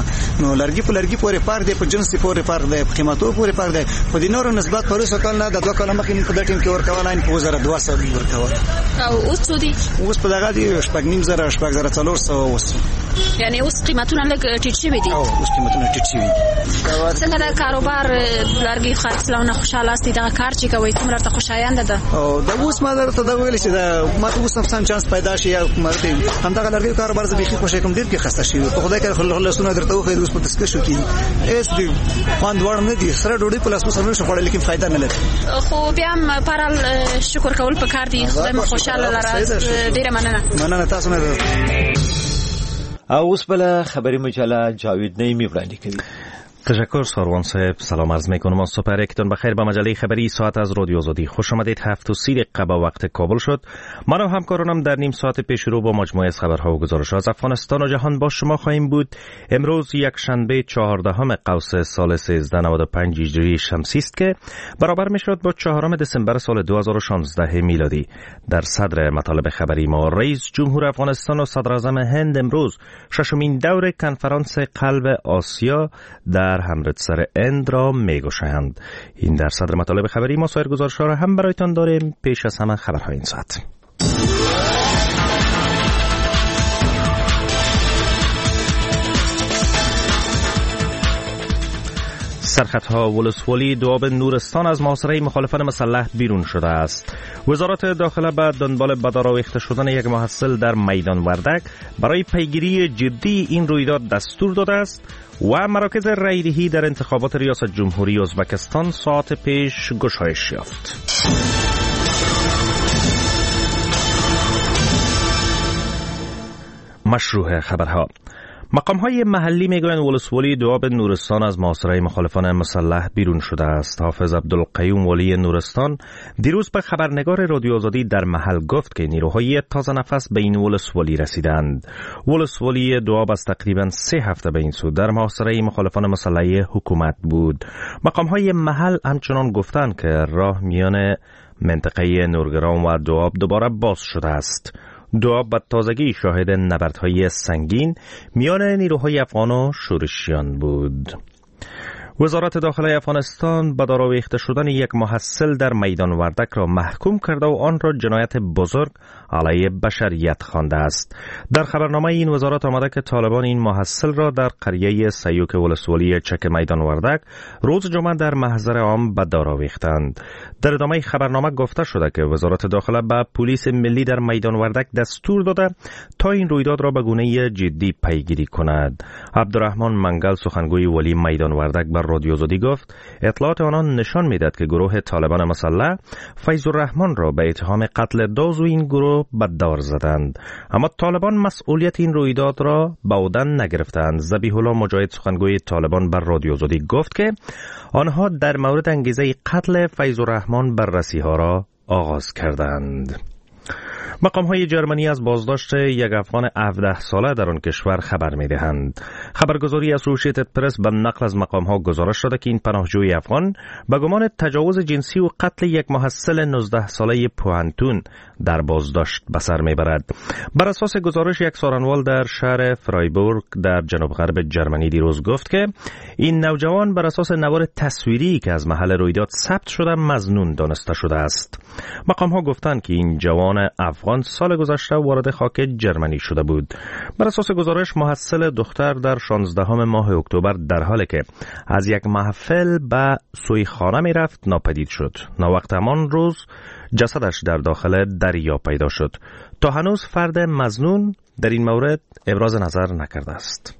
[SPEAKER 19] نو لرګي په لرګي پورې فرق دی، په جنس پورې فرق دی، په قیمتو پورې فرق دی. په دې نورو نسبت په اوسه کال نه د دوه کال مخکې په دې ټیم کې ورکول نه په زره دوه سوه ورکول.
[SPEAKER 18] او اوس څو دي؟
[SPEAKER 19] اوس په دغه دی شپږ نیم زره شپږ زره څلور سوه اوس.
[SPEAKER 18] یعنی اوس قیمتونه لږ ټیټ شوي دي.
[SPEAKER 19] او اوس قیمتونه ټیټ شوي دي.
[SPEAKER 18] څنګه د کاروبار لرګي خرڅلاونه خوشاله استي دغه کار چې کوي څومره ته خوشایند ده؟
[SPEAKER 19] او دا اوس ما درته دا ویل چې دا ما اوس هم چانس پیدا شي یا مرته هم دغه لرګي کاروبار زه به خوشی کوم ډیر کې خسته شي. په خدای کې خلصونه درته وخی اوس په تسکه شو کې اس دې خوند وړ نه دي سره ډوډۍ په لاس سره نشو خوړل لیکن فائدہ نه لري.
[SPEAKER 18] خو بیا هم پرال شکر کول پکار دي. خدای مو خوشاله لره. ډیره مننه.
[SPEAKER 19] مننه تاسو نه.
[SPEAKER 1] او اوس بل خبری مجله جاوید نعیمی وړاندې کوي.
[SPEAKER 20] تشکر ساروان صاحب. سلام عرض میکنم. صبح یکتون بخیر. به مجله خبری ساعت از رادیو آزادی خوش آمدید. هفت و سی دقیقه به وقت کابل شد. من و همکارانم در نیم ساعت پیش رو با مجموعه از خبرها و گزارش‌ها از افغانستان و جهان با شما خواهیم بود. امروز یک شنبه چهاردهم قوس سال سیزده نود و پنج هجری شمسی است که برابر میشد با چهارم دسامبر سال دو هزار و شانزده میلادی. در صدر مطالب خبری ما رئیس جمهور افغانستان و صدر اعظم هند امروز ششمین دور کنفرانس قلب آسیا در امرتسر هند را میگشایند. این در صدر مطالب خبری ما. سایر گزارش‌ها را هم برایتان داریم. پیش از همه خبرهای این ساعت. سرخطها ولسوالی دواب نورستان از محاصره مخالفان مسلح بیرون شده است. وزارت داخله به دنبال بدآراویخته شدن یک محصل در میدان وردک برای پیگیری جدی این رویداد دستور داده است و مراکز رایدهی در انتخابات ریاست جمهوری ازبکستان ساعت پیش گشایش یافت. مشروع خبرها. مقام‌های محلی میگویند ولسوالی دواب نورستان از محاصره مخالفان مسلح بیرون شده است. حافظ عبدالقیوم والی نورستان دیروز به خبرنگار رادیو آزادی در محل گفت که نیروهای تازه نفس به این ولسوالی رسیدند. ولسوالی دواب از تقریباً سه هفته به این سو در محاصره مخالفان مسلح حکومت بود. مقام‌های محل همچنان گفتند که راه میان منطقه نورگرام و دواب دوباره باز شده است. دواب به تازگی شاهد نبردهای سنگین میان نیروهای افغان و شورشیان بود. وزارت داخله افغانستان بدآراویخته شدن یک محصل در میدان وردک را محکوم کرده و آن را جنایت بزرگ علیه بشریت خوانده است. در خبرنامه این وزارت آمده که طالبان این محصل را در قریه سیوک ولسوالی چک میدان وردک روز جمعه در محضر عام بدآراویختند. در ادامه خبرنامه گفته شده که وزارت داخله به پلیس ملی در میدان وردک دستور داده تا این رویداد را به گونه جدی پیگیری کند. عبدالرحمن منگل سخنگوی ولی میدان وردک بر رادیو آزادی گفت اطلاعات آنان نشان میدهد که گروه طالبان مسلح فیض الرحمن را به اتهام قتل دو عضو این گروه به دار زدند، اما طالبان مسئولیت این رویداد را به عهده نگرفتند. ذبیح الله مجاهد سخنگوی طالبان بر رادیو آزادی گفت که آنها در مورد انگیزه قتل فیض الرحمن بررسی ها را آغاز کردند. مقام‌های جرمنی از بازداشت یک افغان هفده ساله در آن کشور خبر می‌دهند. خبرگزاری اسوسییتد پرس به نقل از مقام‌ها گزارش داده که این پناهجوی افغان به گمان تجاوز جنسی و قتل یک محصل نوزده ساله پوهنتون در بازداشت به سر می‌برد. بر اساس گزارش یک سارنوال در شهر فرایبورگ در جنوب غرب جرمنی دیروز گفت که این نوجوان بر اساس نوار تصویری که از محل رویداد ثبت شده مظنون دانسته شده است. مقام‌ها گفتند که این جوان افغان سال گذشته وارد خاک جرمنی شده بود. بر اساس گزارش محصل دختر در شانزدهم ماه اکتبر در حالی که از یک محفل به سوی خانه می رفت ناپدید شد. ناوقت همان روز جسدش در داخل دریا پیدا شد. تا هنوز فرد مظنون در این مورد ابراز نظر نکرده است.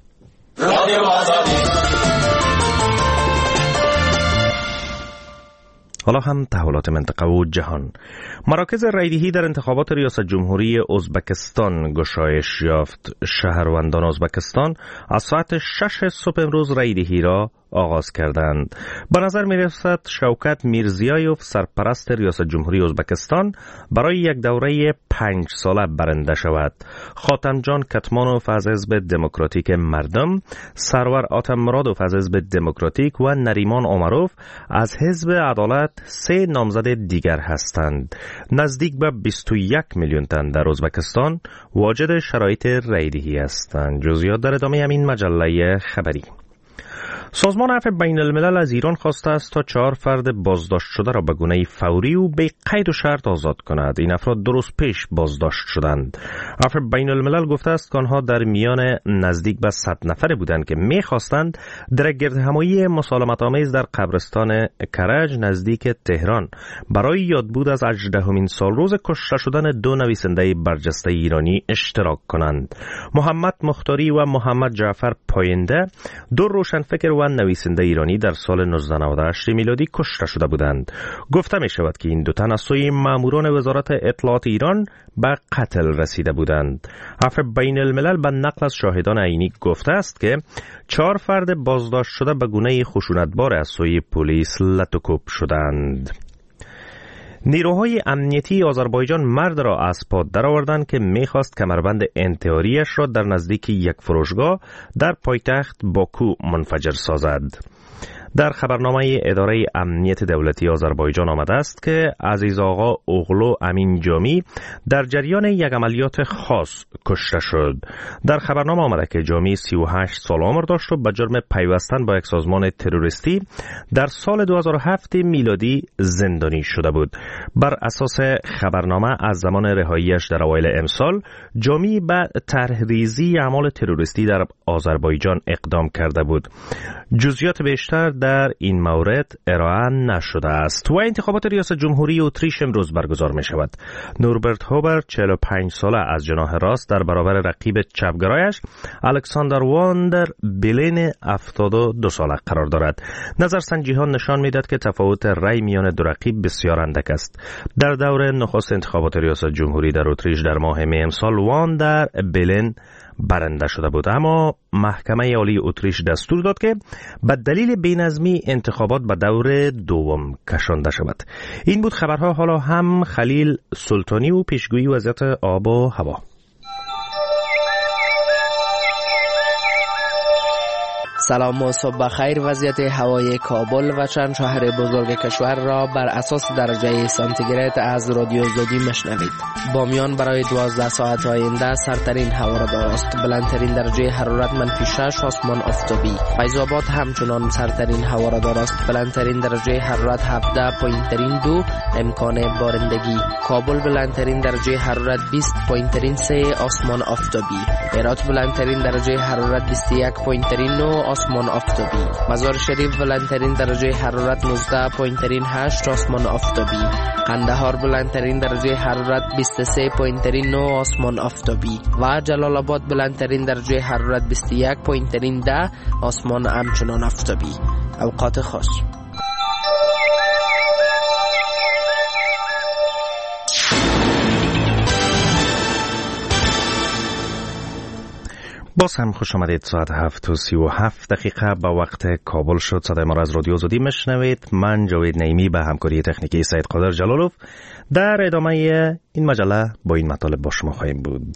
[SPEAKER 20] حالا هم تحولات منطقه و جهان. مراکز رایدهی در انتخابات ریاست جمهوری ازبکستان گشایش یافت. شهروندان ازبکستان از ساعت شش صبح امروز رایدهی را آغاز کردند. به نظر می رسد شوکت میرزیایوف سرپرست ریاست جمهوری ازبکستان برای یک دوره پنج ساله برنده شود. خاتم جان کتمانوف از حزب دموکراتیک مردم، سرور آتم مرادوف از حزب دموکراتیک و نریمان عمروف از حزب عدالت سه نامزد دیگر هستند. نزدیک به بیست و یک میلیون تن در ازبکستان واجد شرایط رایدهی هستند. جزئیات در ادامه همین مجله خبری. سازمان عفو بین الملل از ایران خواسته است تا چهار فرد بازداشت شده را به گونه فوری و بی قید و شرط آزاد کند. این افراد دو روز پیش بازداشت شدند. عفو بین الملل گفته است که آنها در میان نزدیک به صد نفر بودند که می‌خواستند در گردهمایی مسالمت آمیز در قبرستان کرج نزدیک تهران برای یادبود از هجدهمین سال روز کشته شدن دو نویسنده برجسته ایرانی اشتراک کنند. محمد مختاری و محمد جعفر پاینده دو روشنفکر و نویسنده ایرانی در سال نوزده نود و هشت میلادی کشته شده بودند. گفته می شود که این دو تن از سوی ماموران وزارت اطلاعات ایران به قتل رسیده بودند. عفو بین الملل به نقل از شاهدان عینی گفته است که چهار فرد بازداشت شده به گونه خشونتبار از سوی پلیس لطوکوب شدند. نیروهای امنیتی آذربایجان مرد را از پا درآوردند که می‌خواست کمربند انتحاریش را در نزدیک یک فروشگاه در پایتخت باکو منفجر سازد. در خبرنامه اداره امنیت دولتی آذربایجان آمده است که عزیز آقا اوغلو امین جامی در جریان یک عملیات خاص کشته شد. در خبرنامه آمده که جامی سی و هشت سال عمر داشت و به جرم پیوستن با یک سازمان تروریستی در سال دو هزار و هفت میلادی زندانی شده بود. بر اساس خبرنامه از زمان رهاییش در اوایل امسال جامی به طرحریزی اعمال تروریستی در آذربایجان اقدام کرده بود. جزئیات بیشتر در این مورد ارائه نشده است. و انتخابات ریاست جمهوری اتریش امروز برگزار می شود. نوربرت هوبر چهل و پنج ساله از جناح راست در برابر رقیب چپگرایش الکساندر واندر بیلن هفتاد و دو ساله قرار دارد. نظرسنجی ها نشان می دهد که تفاوت رأی میان دو رقیب بسیار اندک است. در دور نخست انتخابات ریاست جمهوری در اتریش در ماه می امسال واندر بیلن برنده شده بود، اما محکمه عالی اتریش دستور داد که به دلیل بی‌نظمی انتخابات به دور دوم کشانده شود. این بود خبرها. حالا هم خلیل سلطانی و پیشگویی وضعیت آب و هوا.
[SPEAKER 21] سلام و صبح بخیر. وضعیت هوای کابل و چند شهر بزرگ کشور را بر اساس درجه سانتیگراد از رادیو زودی مشنوید. بامیان برای دوازده ساعت آینده سرترین هوا را دارست. بلندترین درجه حرارت منفی شش، آسمان آفتابی. فیض آباد همچنان سرترین هوا را دارست. بلندترین درجه حرارت هفده، پایینترین دو، امکان بارندگی. کابل بلندترین درجه حرارت بیست، پایینترین سه، آسمان آفتابی. هرات بلندترین درجه حرارت بیست و یک، پایینترین نه، آسمان آفتابی. مزار شریف بلندترین درجه حرارت نوزده، پایینترین هشت، آسمان آفتابی. قندهار بلندترین درجه حرارت بیست و سه، پایینترین نه، آسمان آفتابی. و جلال آباد بلندترین درجه حرارت بیست و یک، پایینترین ده، آسمان همچنان آفتابی. اوقات خوش.
[SPEAKER 20] باز هم خوش آمدید. ساعت هفت و سی و هفت دقیقه به وقت کابل شد. صدای ما را از رادیو زودی مشنوید. من جاوید نعیمی به همکاری تکنیکی سید قادر جلالوف در ادامه این مجله با این مطالب با شما خواهیم بود.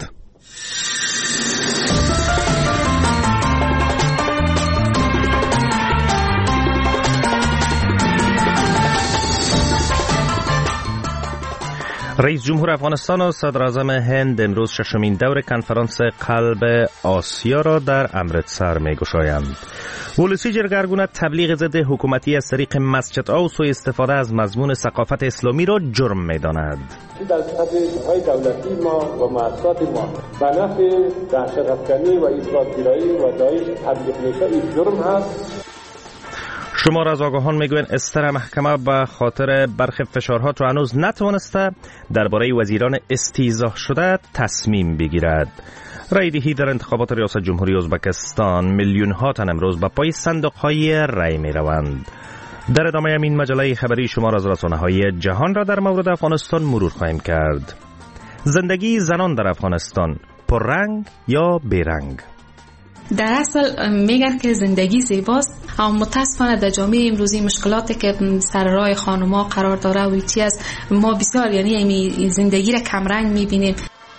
[SPEAKER 20] رئیس جمهور افغانستان و صدر اعظم هند امروز ششمین دور کنفرانس قلب آسیا را در امرتسر می‌گشایند. ولسی جرگرگونه تبلیغ ضد حکومتی از طریق مسجد ها و سوء استفاده از مضمون ثقافت اسلامی را جرم می‌داند.
[SPEAKER 22] در سطح دولتی ما و مؤسسات ما به نفع دهشت‌افکنی و افراط‌گرایی و داعش تبلیغ میشه، این جرم هست.
[SPEAKER 20] شمار از آگاهان میگویند استر محکمه به خاطر برخی فشارها تا هنوز نتوانسته درباره وزیران استیضاح شده تصمیم بگیرد. رایدهی در انتخابات ریاست جمهوری ازبکستان، میلیون ها تن امروز به پای صندوق های رای می روند. در ادامه این مجله خبری شمار از رسانه های جهان را در مورد افغانستان مرور خواهیم کرد. زندگی زنان در افغانستان پررنگ یا بیرنگ؟
[SPEAKER 2] در اصل میگن که زندگی زیباست، اما متاسفانه در جامعه امروزی مشکلاتی که سر راه خانم‌ها قرار داره و چی از ما بسیار یعنی زندگی را کمرنگ میبینیم.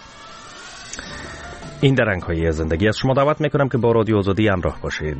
[SPEAKER 20] این در رنگ‌های زندگی از شما دعوت میکنم که با رادیو آزادی همراه باشید.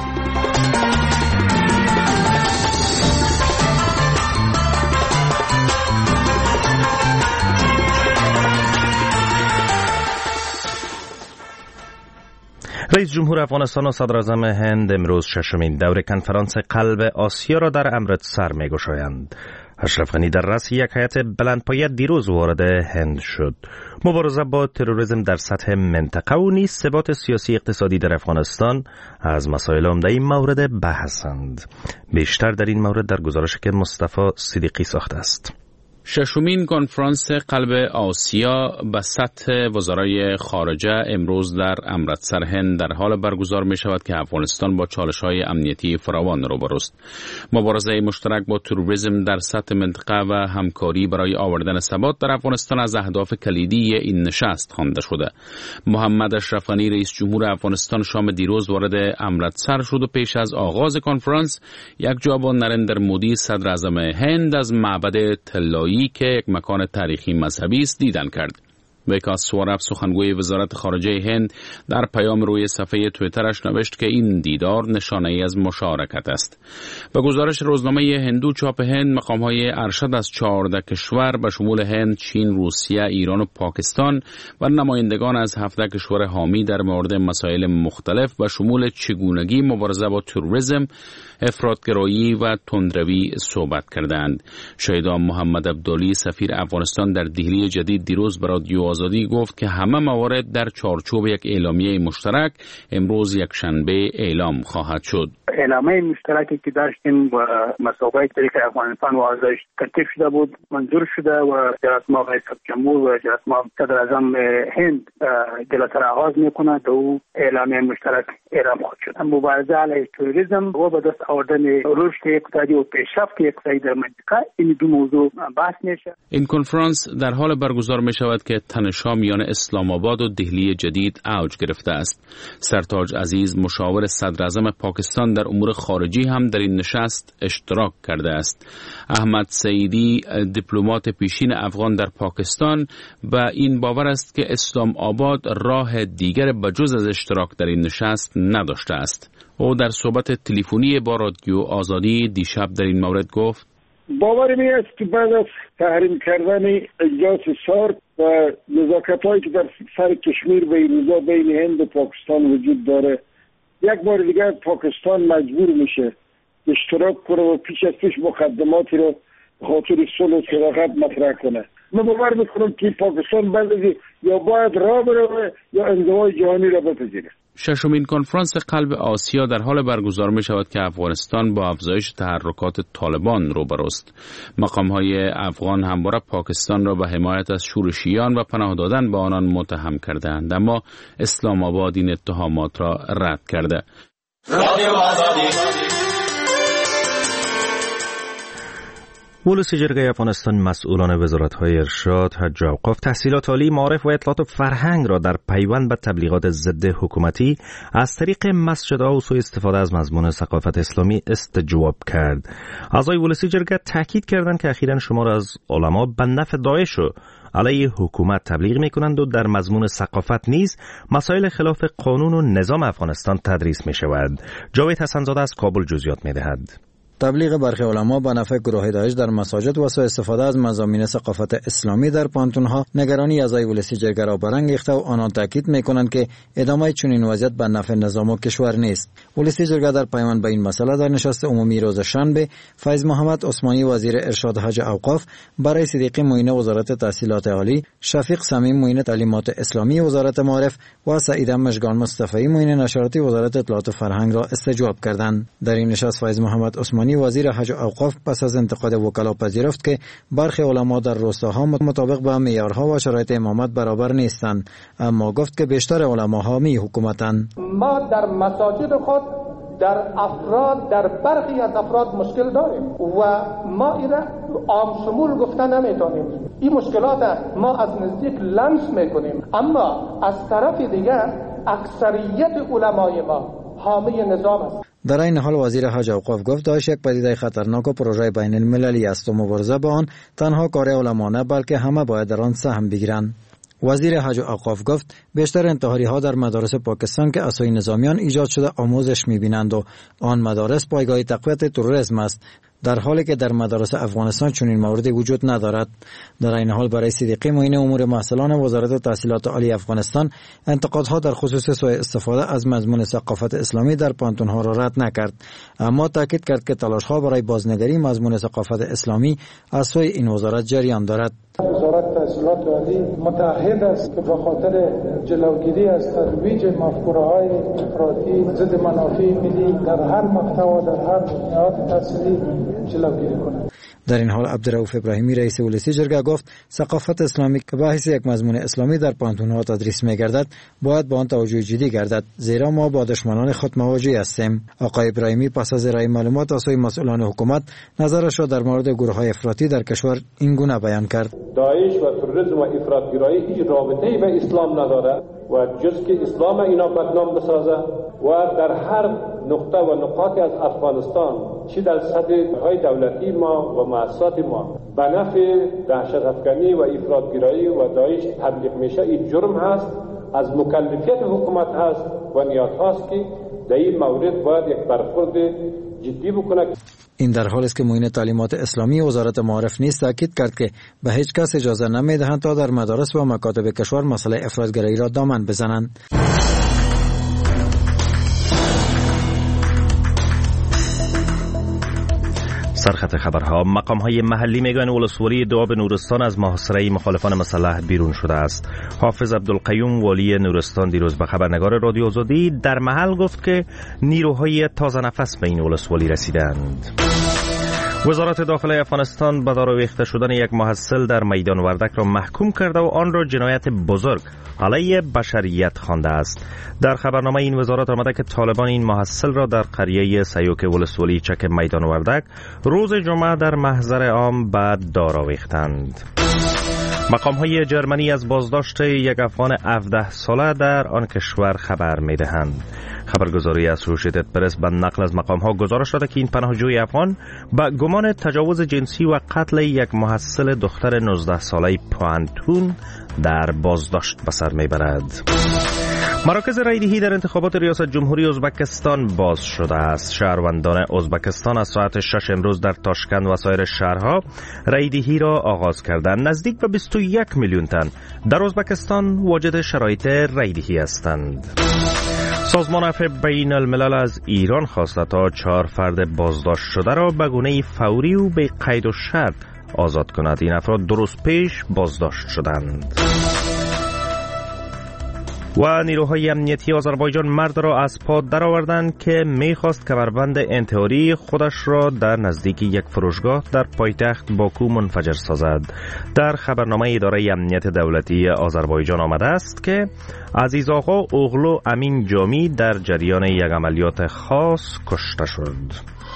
[SPEAKER 20] رئیس جمهور افغانستان و صدر اعظم هند امروز ششمین دور کنفرانس قلب آسیا را در امرتسر می‌گشایند. اشرف غنی در رأس یک هیئت بلندپایه دیروز وارد هند شد. مبارزه با تروریسم در سطح منطقه و نیز ثبات سیاسی اقتصادی در افغانستان از مسائل عمده مورد بحثند. بیشتر در این مورد در گزارشی که مصطفی صدیقی ساخته است.
[SPEAKER 3] ششمین کنفرانس قلب آسیا به سطح وزرای خارجه امروز در امرتسر هند در حال برگزار می شود که افغانستان با چالش‌های امنیتی فراوان روبروست. مبارزه مشترک با تروریسم در سطح منطقه و همکاری برای آوردن ثبات در افغانستان از اهداف کلیدی این نشست خوانده شده. محمد اشرف غنی رئیس جمهور افغانستان شام دیروز وارد امرتسر شد و پیش از آغاز کنفرانس یک جا با نریندر مودی صدر اعظم هند از معبد طلایی که یک مکان تاریخی مذهبی است دیدن کرد. ویکاس سوارب سخنگوی وزارت خارجه هند در پیام روی صفحه توییترش نوشت که این دیدار نشانه ای از مشارکت است. به گزارش روزنامه هندو چاپ هند، مقام‌های ارشد از چهارده کشور به شمول هند، چین، روسیه، ایران و پاکستان و نمایندگان از هفده کشور حامی در مورد مسائل مختلف به شمول چگونگی مبارزه با تروریسم، افراطگرایی و تندروی صحبت کردند. شهیدا محمد عبدالی سفیر افغانستان در دهلی جدید دیروز به رادیو آزادی گفت که همه موارد در چارچوب یک اعلامیه مشترک امروز یک شنبه اعلام خواهد شد.
[SPEAKER 8] اعلامیه مشترکی که داشتیم و مسابقه طریق افغانستان و آزادی ترتیب شده بود منظور شده و جلسه ما رئیس جمهور و جلسه ما صدر اعظم هند جلسه را آغاز میکنه و او اعلامیه مشترک اعلام خواهد شد. مبارزه علیه تروریسم و به دست آوردن رشد اقتصادی و پیشرفت اقتصادی در منطقه، این دو موضوع بحث میشه.
[SPEAKER 3] این کنفرانس در حال برگزار می شود که تنش‌ها میان اسلام آباد و دهلی جدید اوج گرفته است. سرتاج عزیز مشاور صدر اعظم پاکستان در امور خارجی هم در این نشست اشتراک کرده است. احمد سعیدی دیپلمات پیشین افغان در پاکستان با این باور است که اسلام آباد راه دیگر بجز از اشتراک در این نشست نداشته است. او در صحبت تلفنی با رادیو آزادی دیشب در این مورد گفت:
[SPEAKER 23] باور می است که بعد از تحریم کردن اجلاس سارک و نزاکت‌هایی که در سر کشمیر و این روزا بین هند و پاکستان وجود داره، یک بار دیگر پاکستان مجبور میشه اشتراک کنه و پیش از پیش مقدماتی رو به خاطر صلح و صداقت مطرح کنه. من باور میکنم که پاکستان بعد یا باید راه بره یا انزوای جهانی را بپذیره.
[SPEAKER 3] ششمین کنفرانس قلب آسیا در حال برگزار می شود که افغانستان با افزایش تحرکات طالبان روبروست. مقام‌های افغان همواره پاکستان را به حمایت از شورشیان و پناه دادن به آنان متهم کردند، اما اسلام آباد این اتهامات را رد کرده.
[SPEAKER 20] ولسی جرگه افغانستان مسئولان وزارت‌های ارشاد، حج و اوقاف، تحصیلات عالی، معارف و اطلاعات و فرهنگ را در پیوند به تبلیغات ضد حکومتی از طریق مسجدها و سوء استفاده از مضمون ثقافت اسلامی استجواب کرد. اعضای ولسی جرگه تاکید کردند که اخیراً شمار از علما به نفع داعش و علیه حکومت تبلیغ می‌کنند و در مضمون ثقافت نیز مسائل خلاف قانون و نظام افغانستان تدریس می‌شود. جاوید حسن‌زاده از کابل جزئیات می‌دهد.
[SPEAKER 24] تبلیغ برخی علما به نفع گروه داعش در مساجد و سوء استفاده از مضامین ثقافت اسلامی در پانتونها نگرانی اعضای ولسی جرگه را برانگیخته و آنان تاکید می‌کنند که ادامه چنین وضعیت به نفع نظام و کشور نیست. ولسی جرگه در پیوند به این مسئله در نشست عمومی روز شنبه فیض محمد عثمانی وزیر ارشاد، حج و اوقاف، برای صدیقی معین وزارت تحصیلات عالی، شفیق صمیم معین تعلیمات اسلامی وزارت معارف و سعید مشگان مصطفی معین نشریاتی وزارت اطلاعات و فرهنگ را استجواب کردند. در این نشست فیض محمد عثمانی وزیر حج و اوقاف پس از انتقاد وکلا پذیرفت که برخی علما در روستاها مطابق با معیارها و شرایط امامت برابر نیستند، اما گفت که بیشتر علما حامی حکومتند.
[SPEAKER 25] ما در مساجد خود در افراد در برخی از افراد مشکل داریم و ما این عام شمول گفته نمیتونیم. این مشکلات ما از نزدیک لمس میکنیم، اما از طرف دیگر اکثریت علمای ما حامی نظام است.
[SPEAKER 24] در این حال وزیر حج و اوقاف گفت داعش یک پدیده خطرناک و پروژه بین المللی است و مبارزه با آن تنها کار علما نه بلکه همه باید در آن سهم بگیرند. وزیر حج و اوقاف گفت بیشتر انتحاری ها در مدارس پاکستان که اسای نظامیان ایجاد شده آموزش می‌بینند و آن مدارس پایگاه تقویت تروریسم است، در حالی که در مدارس افغانستان چنین موردی وجود ندارد. در این حال برای صدیقی معین امور محصلان وزارت تحصیلات عالی افغانستان انتقادها در خصوص سوء استفاده از مضمون ثقافت اسلامی در پانتون‌ها را رد نکرد، اما تاکید کرد که تلاش‌ها برای بازنگری مضمون ثقافت اسلامی از سوی این وزارت جریان دارد.
[SPEAKER 25] وزارت تحصیلات عالی متعهد است که به خاطر جلوگیری از ترویج مفکوره‌های افراطی ضد منافع ملی در هر مقطع و در هر نهاد تحصیلی جلوگیری کند.
[SPEAKER 24] در این حال عبدالرؤوف ابراهیمی رئیس ولسی جرگه گفت ثقافت اسلامی که به حیث یک مضمون اسلامی در پانتون‌ها تدریس می‌گردد باید به آن توجه جدی گردد، زیرا ما با دشمنان خود مواجه هستیم. آقای ابراهیمی پس از ارائه معلومات از سوی مسئولان حکومت نظرش را در مورد گروه‌های افراطی در کشور این گونه بیان کرد:
[SPEAKER 22] داعش و تروریسم و افراطگرایی هیچ رابطه‌ای به اسلام نداره و جز که اسلام اینا بدنام بسازه و در هر نقطه و نقاطی از افغانستان چی در سطح های دولتی ما و مؤسسات ما به نفع دهشت افکنی و افراطگرایی و داعش تبلیغ میشه، این جرم هست، از مکلفیت حکومت هست و نیاز هست که در این مورد باید یک برخورد جدی بکنه.
[SPEAKER 24] این در حالی است که معین تعلیمات اسلامی وزارت معارف نیز تاکید کرد که به هیچ کس اجازه نمیدهند تا در مدارس و مکاتب کشور مسئله افراطگرایی را دامن بزنند.
[SPEAKER 20] سرخط خبرها: مقام‌های محلی میگویند ولسوالی دواب نورستان از محاصره مخالفان مسلح بیرون شده است. حافظ عبدالقیوم والی نورستان دیروز به خبرنگار رادیو آزادی در محل گفت که نیروهای تازه نفس به این ولسوالی رسیدند. وزارت داخلی افغانستان به داراویخته شدن یک محصل در میدان وردک را محکوم کرده و آن را جنایت بزرگ علیه بشریت خوانده است. در خبرنامه این وزارت آمده که طالبان این محصل را در قریه سیوک ولسوالی چک میدان وردک روز جمعه در محضر عام به دار آویختند. مقام‌های جرمنی از بازداشت یک افغان هفده ساله در آن کشور خبر می‌دهند. خبرگزاری اسوشیتد پرس به نقل از مقام‌ها گزارش داده که این پناهجوی افغان به گمان تجاوز جنسی و قتل یک محصل دختر نوزده ساله پوانتون در بازداشت به سر می‌برد. مراکز رایدهی در انتخابات ریاست جمهوری ازبکستان باز شده است. شهروندان ازبکستان از ساعت شش امروز در تاشکند و سایر شهرها رایدهی را آغاز کردند. نزدیک به بیست و یک میلیون تن در ازبکستان واجد شرایط رایدهی هستند. سازمان عفو بین الملل از ایران خواسته تا چهار فرد بازداشت شده را به گونه فوری و به قید و شرط آزاد کند. این افراد دو روز پیش بازداشت شدند. و نیروهای امنیتی آذربایجان مرد را از پا درآوردند که می‌خواست کمربند انتحاری خودش را در نزدیک یک فروشگاه در پایتخت باکو منفجر سازد. در خبرنامه اداره امنیت دولتی آذربایجان آمده است که عزیز آقا اوغلو امین جامی در جریان یک عملیات خاص کشته شد.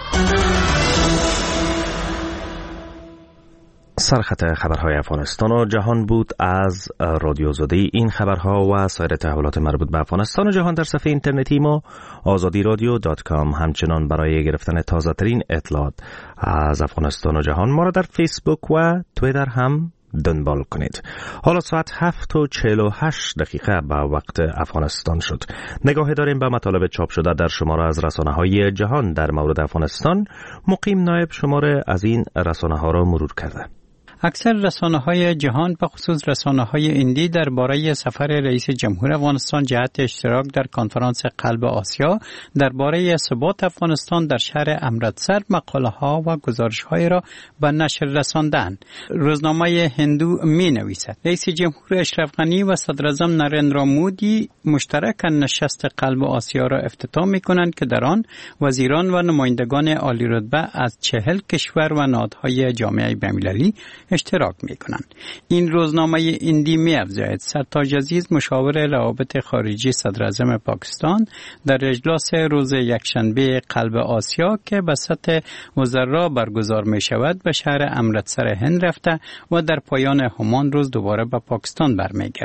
[SPEAKER 20] سرخط خبرهای افغانستان و جهان بود از رادیو آزادی. این خبرها و سایر تحولات مربوط به افغانستان و جهان در صفحه اینترنتی ما آزادی رادیو دات کام. همچنان برای گرفتن تازه ترین اطلاعات از افغانستان و جهان ما را در فیسبوک و توییتر هم دنبال کنید. حالا ساعت هفت و چهل و هشت دقیقه به وقت افغانستان شد. نگاه داریم به مطالب چاپ شده در شماره از رسانه‌های جهان در مورد افغانستان. مقیم نایب شماره از این رسانه‌ها را مرور کرده.
[SPEAKER 5] اکثر رسانه‌های جهان به خصوص رسانه‌های هندی درباره سفر رئیس جمهور افغانستان جهت اشتراک در کنفرانس قلب آسیا درباره ثبات افغانستان در شهر امرتسر مقاله‌ها و گزارش‌هایی را به نشر رساندند. روزنامه هندو می‌نویسد رئیس جمهور اشرف غنی و صدراعظم نریندرا مودی مشترکاً نشست قلب آسیا را افتتاح می‌کنند که در آن وزیران و نمایندگان عالی رتبه از چهل کشور و نهادهای جامعه بین‌المللی اشتراک می کنند. این روزنامه هندی می افزاید سرتاج عزیز مشاور روابط خارجی صدراعظم پاکستان در اجلاس روز یکشنبه قلب آسیا که به سطح وزرا برگزار می شود به شهر امرتسر هند رفته و در پایان همان روز دوباره به پاکستان برمی گردد.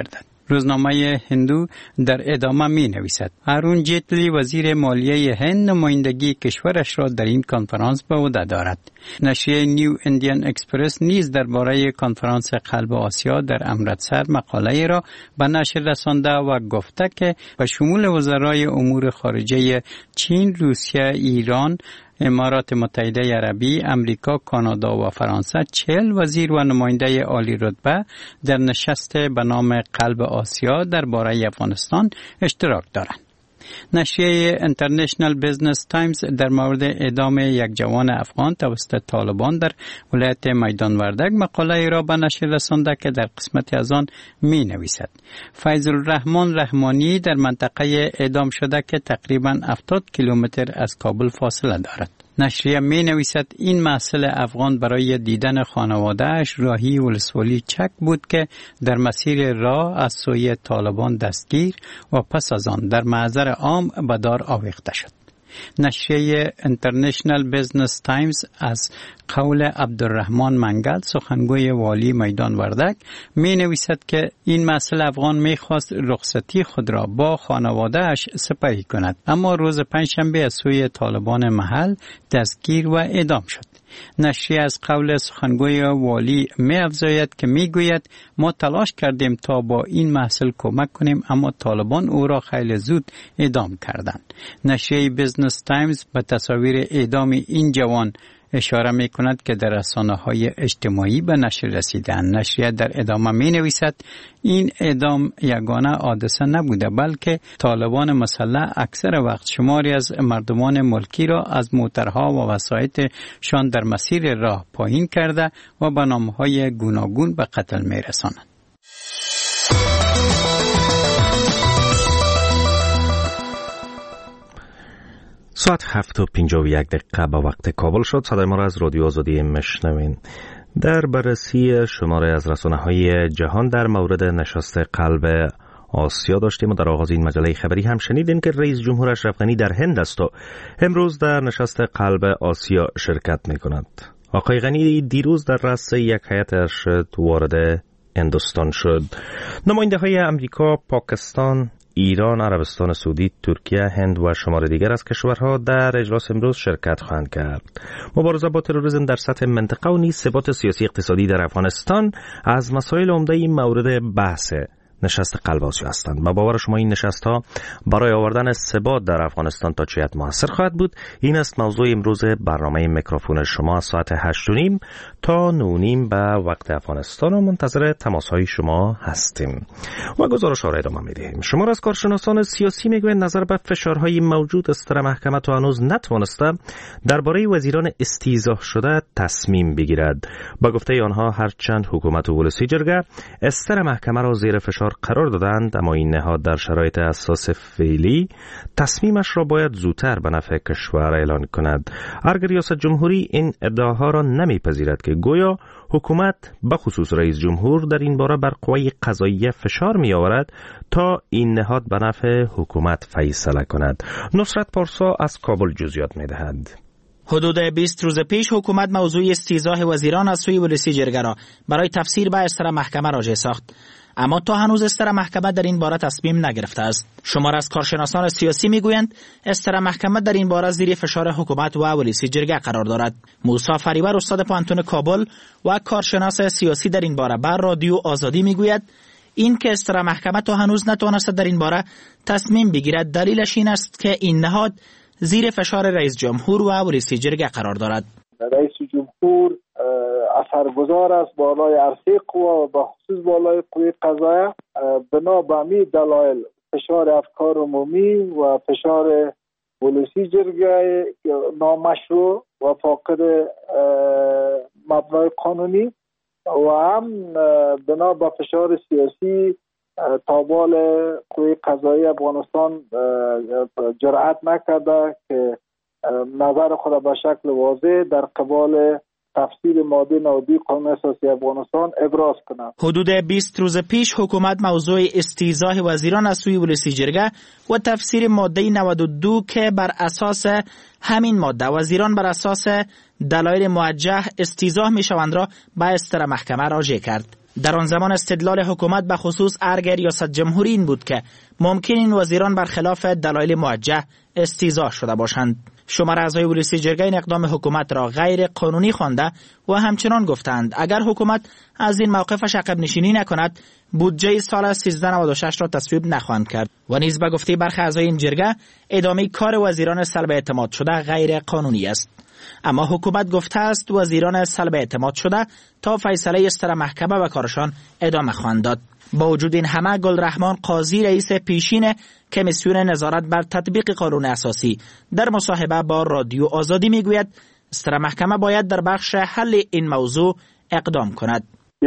[SPEAKER 5] روزنامه هندو در ادامه می نویسد ارون جیتلی وزیر مالیه هند نمایندگی کشورش را در این کنفرانس به عهده دارد. نشریه نیو اندیان اکسپرس نیز درباره کنفرانس قلب آسیا در امرتسر مقاله را به نشر رسانده و گفته که به شمول وزرای امور خارجه چین، روسیه، ایران، امارات متحده عربی، امریکا، کانادا و فرانسه چهل وزیر و نماینده عالی رتبه در نشست به نام قلب آسیا درباره افغانستان اشتراک دارند. نشریه اینترنشنال بیزنس تایمز در مورد اعدام یک جوان افغان توسط طالبان در ولایت میدان وردک مقاله را به نشر رسانده که در قسمت از آن می نویسد فیض الرحمن رحمانی در منطقه اعدام شده که تقریباً هفتاد کیلومتر از کابل فاصله دارد. نشریه می نویسد این محصل افغان برای دیدن خانوادهش راهی ولسوالی چک بود که در مسیر راه از سوی طالبان دستگیر و پس از آن در محضر عام به دار آویخته شد. نشریه اینترنشنال بیزنس تایمز از قول عبدالرحمن منگل سخنگوی والی میدان وردک می نویسد که این مسئله افغان می خواست رخصتی خود را با خانوادهش سپری کند اما روز پنجشنبه از سوی طالبان محل دستگیر و اعدام شد. نشریه از قول سخنگوی والی می افزاید که می گوید ما تلاش کردیم تا با این محصل کمک کنیم اما طالبان او را خیلی زود اعدام کردند. نشریه بیزنس تایمز به تصاویر اعدام این جوان اشاره می کند که در رسانه‌های اجتماعی به نشر رسیدند. نشریه در ادامه می نویسد این اعدام یگانه حادثه نبوده بلکه طالبان مسلح اکثر وقت شماری از مردمان ملکی را از موترها و وسایطشان در مسیر راه پایین کرده و به نامه‌های گوناگون به قتل می رسانند.
[SPEAKER 20] ساعت هفت و پنجاه و یک دقیقه به وقت کابل شد. صدای ما را از رادیو آزادی میشنوین. در بررسی شماره از رسانه‌های جهان در مورد نشست قلب آسیا داشتیم و در آغاز این مجله خبری هم شنیدیم که رئیس جمهور اشرف غنی در هند است و امروز در نشست قلب آسیا شرکت می‌کند. آقای غنی دیروز در رأس یک هیئت ارشد وارد هندوستان شد. نماینده‌های امریکا، پاکستان، ایران، عربستان سعودی، ترکیه، هند و شمار دیگر از کشورها در اجلاس امروز شرکت خواهند کرد. مبارزه با تروریسم در سطح منطقه و نیز ثبات سیاسی اقتصادی در افغانستان از مسائل عمده این مورد بحث نشست قلب آسیا هستند. با باور شما این نشست ها برای آوردن ثبات در افغانستان تا چه حد موثر خواهد بود؟ این است موضوع امروز برنامه میکروفون شما از ساعت هشت و نیم تا نه و نیم به وقت افغانستان و منتظر تماس های شما هستیم و گزارش ها را ادامه میدهیم. شما را از کارشناسان سیاسی میگویند نظر به فشارهای موجود استر محکمه تا هنوز نتوانسته درباره وزیران استیضاح شده تصمیم بگیرد. با گفته آنها هرچند حکومت و ولسی جرگه استر محکمه را زیر فشار قرار دادند اما این نهاد در شرایط حساس فعلی تصمیمش را باید زودتر به نفع کشور اعلان کند. اگر ریاست جمهوری این ادعاها را نمیپذیرد که گویا حکومت به خصوص رئیس جمهور در این باره بر قوای قضاییه فشار می آورد تا این نهاد به نفع حکومت فیصله کند. نصرت پارسا از کابل جزئیات می دهد.
[SPEAKER 7] حدود بیست روز پیش حکومت موضوع استیضاح وزیران از سوی ولسی جرگه را برای تفسیر به استر محکمه راجع ساخت. اما تا هنوز استر محکمه در این باره تصمیم نگرفته است. شمار از کارشناسان سیاسی میگویند استر محکمه در این باره زیر فشار حکومت و ولسی جرگه قرار دارد. موسی فریور استاد پانتون کابل و کارشناس سیاسی در این باره بر رادیو آزادی میگوید این که استر محکمه تا هنوز نتوانسته در این باره تصمیم بگیرد دلیلش این است که این نهاد زیر فشار رئیس جمهور و ولسی جرگه قرار دارد.
[SPEAKER 9] رئیس جمهور اثرگذار است بالای عرصه قوا و به خصوص بالای قوه قضاییه بنا به می دلایل فشار افکار عمومی و فشار ولسی جرگه نامشروع و فاقد مبنای قانونی و هم بنا به فشار سیاسی تابال قوه قضایی افغانستان جرأت نکرده که نظر خود به شکل واضح در قبال تفسیر ماده نود قانون اساسی افغانستان ابراز کنند.
[SPEAKER 7] حدود بیست روز پیش حکومت موضوع استیضاح وزیران از سوی ولسی جرگه و تفسیر ماده نود و دو که بر اساس همین ماده وزیران بر اساس دلایل موجه استیضاح می شوند را به استر محکمه راجع کرد. در آن زمان استدلال حکومت به خصوص ارگ ریاست جمهوری این بود که ممکن این وزیران برخلاف دلایل موجه استیضاح شده باشند. شمار اعضای ولسی جرگه این اقدام حکومت را غیر قانونی خوانده و همچنان گفتند اگر حکومت از این موقفش عقب نشینی نکند بودجه سال سیزده نود و شش را تصویب نخواهند کرد. و نیز به گفته برخی اعضای این جرگه ادامه کار وزیران سلب اعتماد شده غیر قانونی است. اما حکومت گفته است وزیران سلب اعتماد شده تا فیصله استر محکمه و کارشان ادامه خواهند داد. با وجود این همه گلرحمان قاضی رئیس پیشین کمیسیون نظارت بر تطبیق قانون اساسی در مصاحبه با رادیو آزادی میگوید استر محکمه باید در بخش حل این موضوع اقدام کند.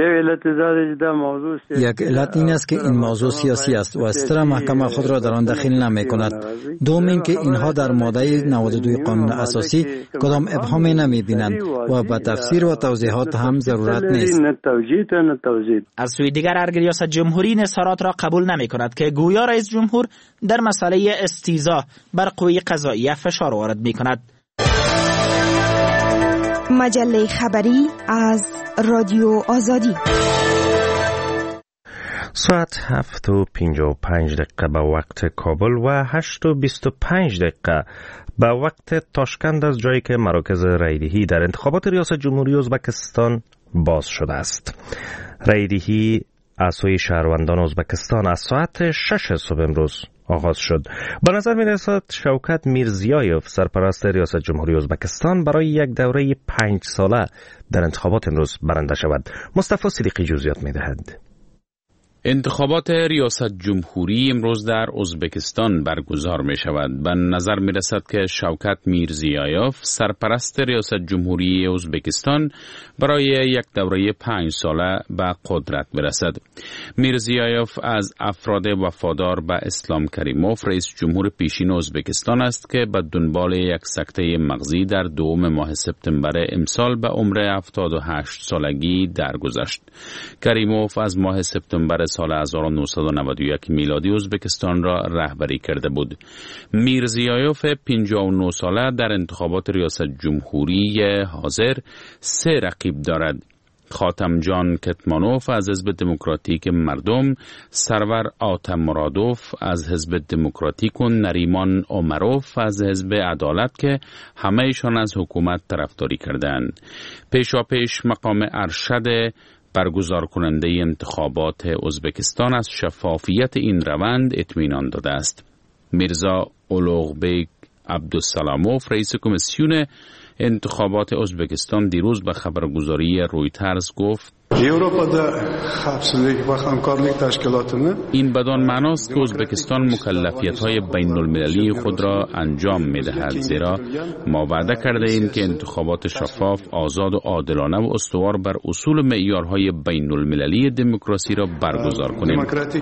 [SPEAKER 24] یک علت این است که این موضوع سیاسی است و استر محکمه خود را در آن دخیل نمی کند. دوم این که اینها در ماده نود و دو قانون اساسی کدام ابهامی نمی بینند و به تفسیر و توضیحات هم ضرورت نیست.
[SPEAKER 7] از سوی دیگر ارگ ریاست جمهوری نظارات را قبول نمی کند که گویا رئیس جمهور در مسئله استیضاح بر قوه قضاییه فشار وارد می کند.
[SPEAKER 10] مجله خبری از رادیو آزادی.
[SPEAKER 20] ساعت هفت و پنجاه و پنج دقیقه به وقت کابل و هشت و بیست و پنج دقیقه به وقت تاشکند از جایی که مراکز رایدهی در انتخابات ریاست جمهوری ازبکستان باز شده است. رایدهی از سوی شهروندان ازبکستان از ساعت شش صبح امروز آغاز شد. به نظر می رسد شوکت میرزیایوف سرپرست ریاست جمهوری ازبکستان برای یک دوره پنج ساله در انتخابات امروز برنده شود. مصطفی صدیقی جزئیات می دهد.
[SPEAKER 3] انتخابات ریاست جمهوری امروز در ازبکستان برگزار می شود. به نظر می رسد که شوکت میرزیایوف سرپرست ریاست جمهوری ازبکستان برای یک دوره پنج ساله به قدرت برسد. میرزیایوف از افراد وفادار به اسلام کریموف رئیس جمهور پیشین ازبکستان است که به دنبال یک سکته مغزی در دوم ماه سپتامبر امسال به عمر هفتاد و هشت سالگی درگذشت. کریموف از ماه سپتامبر سال هزار و نهصد و نود و یک میلادی ازبکستان را رهبری کرده بود. میرزیایوف پنجاه و نه ساله در انتخابات ریاست جمهوری حاضر سه رقیب دارد. خاتمجان کتمانوف از حزب دموکراتیک مردم، سرور آتم مرادوف از حزب دموکراتیک و نریمان عمروف از حزب عدالت که همه ایشان از حکومت طرفداری کردند. پیشاپیش مقام ارشد برگزار کننده انتخابات ازبکستان از شفافیت این روند اطمینان داده است. میرزا اولوغبیک عبدالسلاموف رئیس کمیسیون انتخابات ازبکستان دیروز به خبرگزاری رویترز گفت این بدان معناست که ازبکستان مکلفیت‌های بین‌المللی خود را انجام می‌دهد، زیرا ما وعده کرده ایم که انتخابات شفاف، آزاد و عادلانه و استوار بر اصول و معیارهای بین‌المللی دموکراسی را برگزار کنیم.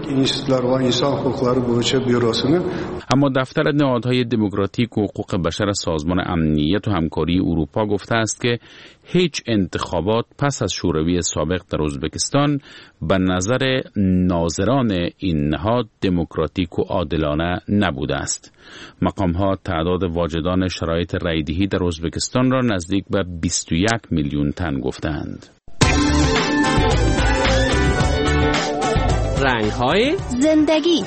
[SPEAKER 3] اما دفتر نهادهای دموکراتیک و حقوق بشر سازمان امنیت و همکاری اروپا گفته است که هیچ انتخابات پس از شوروی سابق در ازبکستان به نظر ناظران این نهاد دموکراتیک و عادلانه نبوده است. مقام‌ها تعداد واجدان شرایط رایدهی در ازبکستان را نزدیک به بیست و یک میلیون تن گفتند.
[SPEAKER 21] رنگ‌های
[SPEAKER 10] زندگی.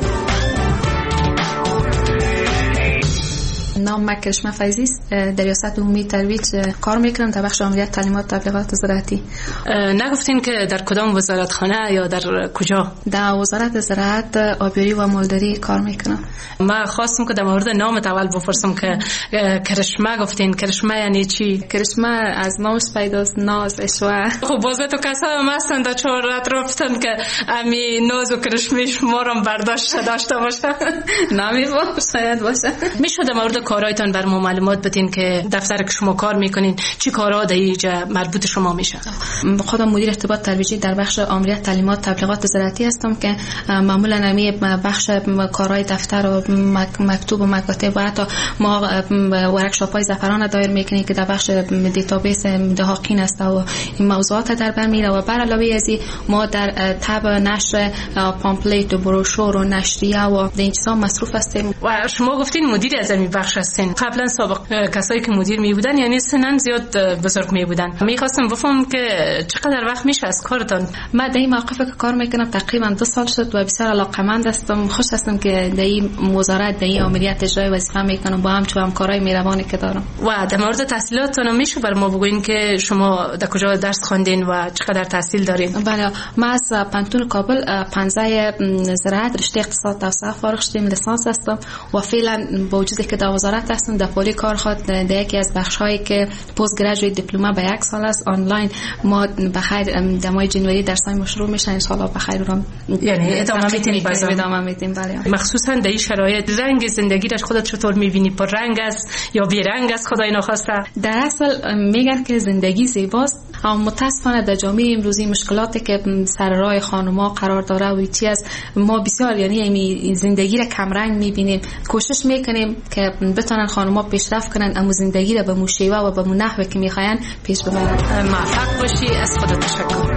[SPEAKER 2] نام من کرشمه فیضی است. در ریاست عمومی ترویج کار میکنم در بخش آمریت تعلیمات تبلیغات زراعتی.
[SPEAKER 18] نگفتین که در کدام وزارتخانه یا در کجا؟
[SPEAKER 2] در وزارت زراعت آبیاری و مالداری کار میکنم.
[SPEAKER 18] ما خواستم که در مورد نامت اول بپرسم که کرشمه گفتین. کرشمه یعنی چی؟
[SPEAKER 2] کرشمه از نامش پیداست، ناز، اشوه.
[SPEAKER 18] خب باز تو کسا هم هستن در چهار اطرافتن که امی ناز و کرشمهش ما رو برداشت داشته باشه.
[SPEAKER 2] نمی‌باشه، شاید باشه.
[SPEAKER 18] میشه در مورد کارهایتان بر ما معلومات بدین که دفتر که شما کار میکنین چی کارها در اینجا مربوط شما میشه؟
[SPEAKER 2] خودم مدیر ارتباط ترویجی در بخش آمریت تعلیمات تبلیغات زراعتی هستم که معمولا امی بخش کارهای دفتر و مکتوب و مکاتب و حتی ما ورکشاپ های زعفران دایر میکنیم که در بخش دیتابیس دهاقین است و این موضوعات در بر میره و بر علاوه از این ما در تب نشر پامپلیت و بروشور و نشریه و این چیزا مصروف هستیم.
[SPEAKER 18] و شما گفتین مدیر از این بخش
[SPEAKER 11] بخش هستین. قبلا سابق کسایی که مدیر می بودن یعنی سنن زیاد بزرگ می بودن. میخواستم بفهمم که چقدر وقت میشه از کارتان؟
[SPEAKER 2] من در این موقف که کار میکنم تقریبا دو سال شد و بسیار علاقمند هستم. خوش هستم که در این وزارت در این عملیات اجرای وظیفه میکنم با هم چه همکارای مهربانی که دارم.
[SPEAKER 11] و در مورد تحصیلاتتون میشه بر ما بگوین که شما در کجا درس خواندین و چقدر تحصیل دارین؟
[SPEAKER 2] بله، ما از پانتون کابل پانزده زراعت رشته اقتصاد توسعه فارغ شدم، لیسانس هستم و فعلا با وجودی که در وزارت هستم در پلی کار خود در یکی از بخش‌هایی که پست گریجویت دیپلم به یک سال است آنلاین ما بخیر در ماه جنوری درسای شروع میشه ان شاء الله بخیر رو
[SPEAKER 11] یعنی ادامه میدین باز
[SPEAKER 2] ادامه میدیم. بله،
[SPEAKER 11] مخصوصا در این شرایط رنگ زندگی را خودت چطور میبینی؟ پر رنگ است یا بی رنگ است خدای نخواسته؟
[SPEAKER 2] در اصل میگن که زندگی زیباست اما متاسفانه در جامعه امروزی مشکلاتی که سر راه خانم‌ها قرار داره و چی از ما بسیار یعنی زندگی را کم رنگ میبینیم. کوشش میکنیم که بتونن خانم‌ها پیشرفت کنن اما زندگی را به موشیوه و به نحوی که میخواین پیش ببرن.
[SPEAKER 11] موفق باشی. از خودت تشکر.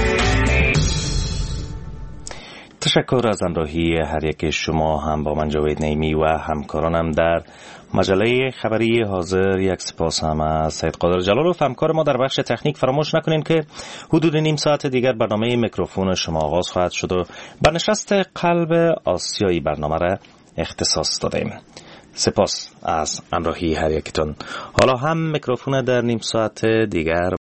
[SPEAKER 20] تشکر از همراهی هر یک شما. هم با من جاوید نعیمی و همکارانم در مجله خبری حاضر یک سپاس هم از سید قادر جلالوف همکار ما در بخش تکنیک. فراموش نکنین که حدود نیم ساعت دیگر برنامه میکروفون شما آغاز خواهد شد و به نشست قلب آسیایی برنامه را اختصاص دادیم. سپاس از همراهی هر یکتون. حالا هم میکروفون در نیم ساعت دیگر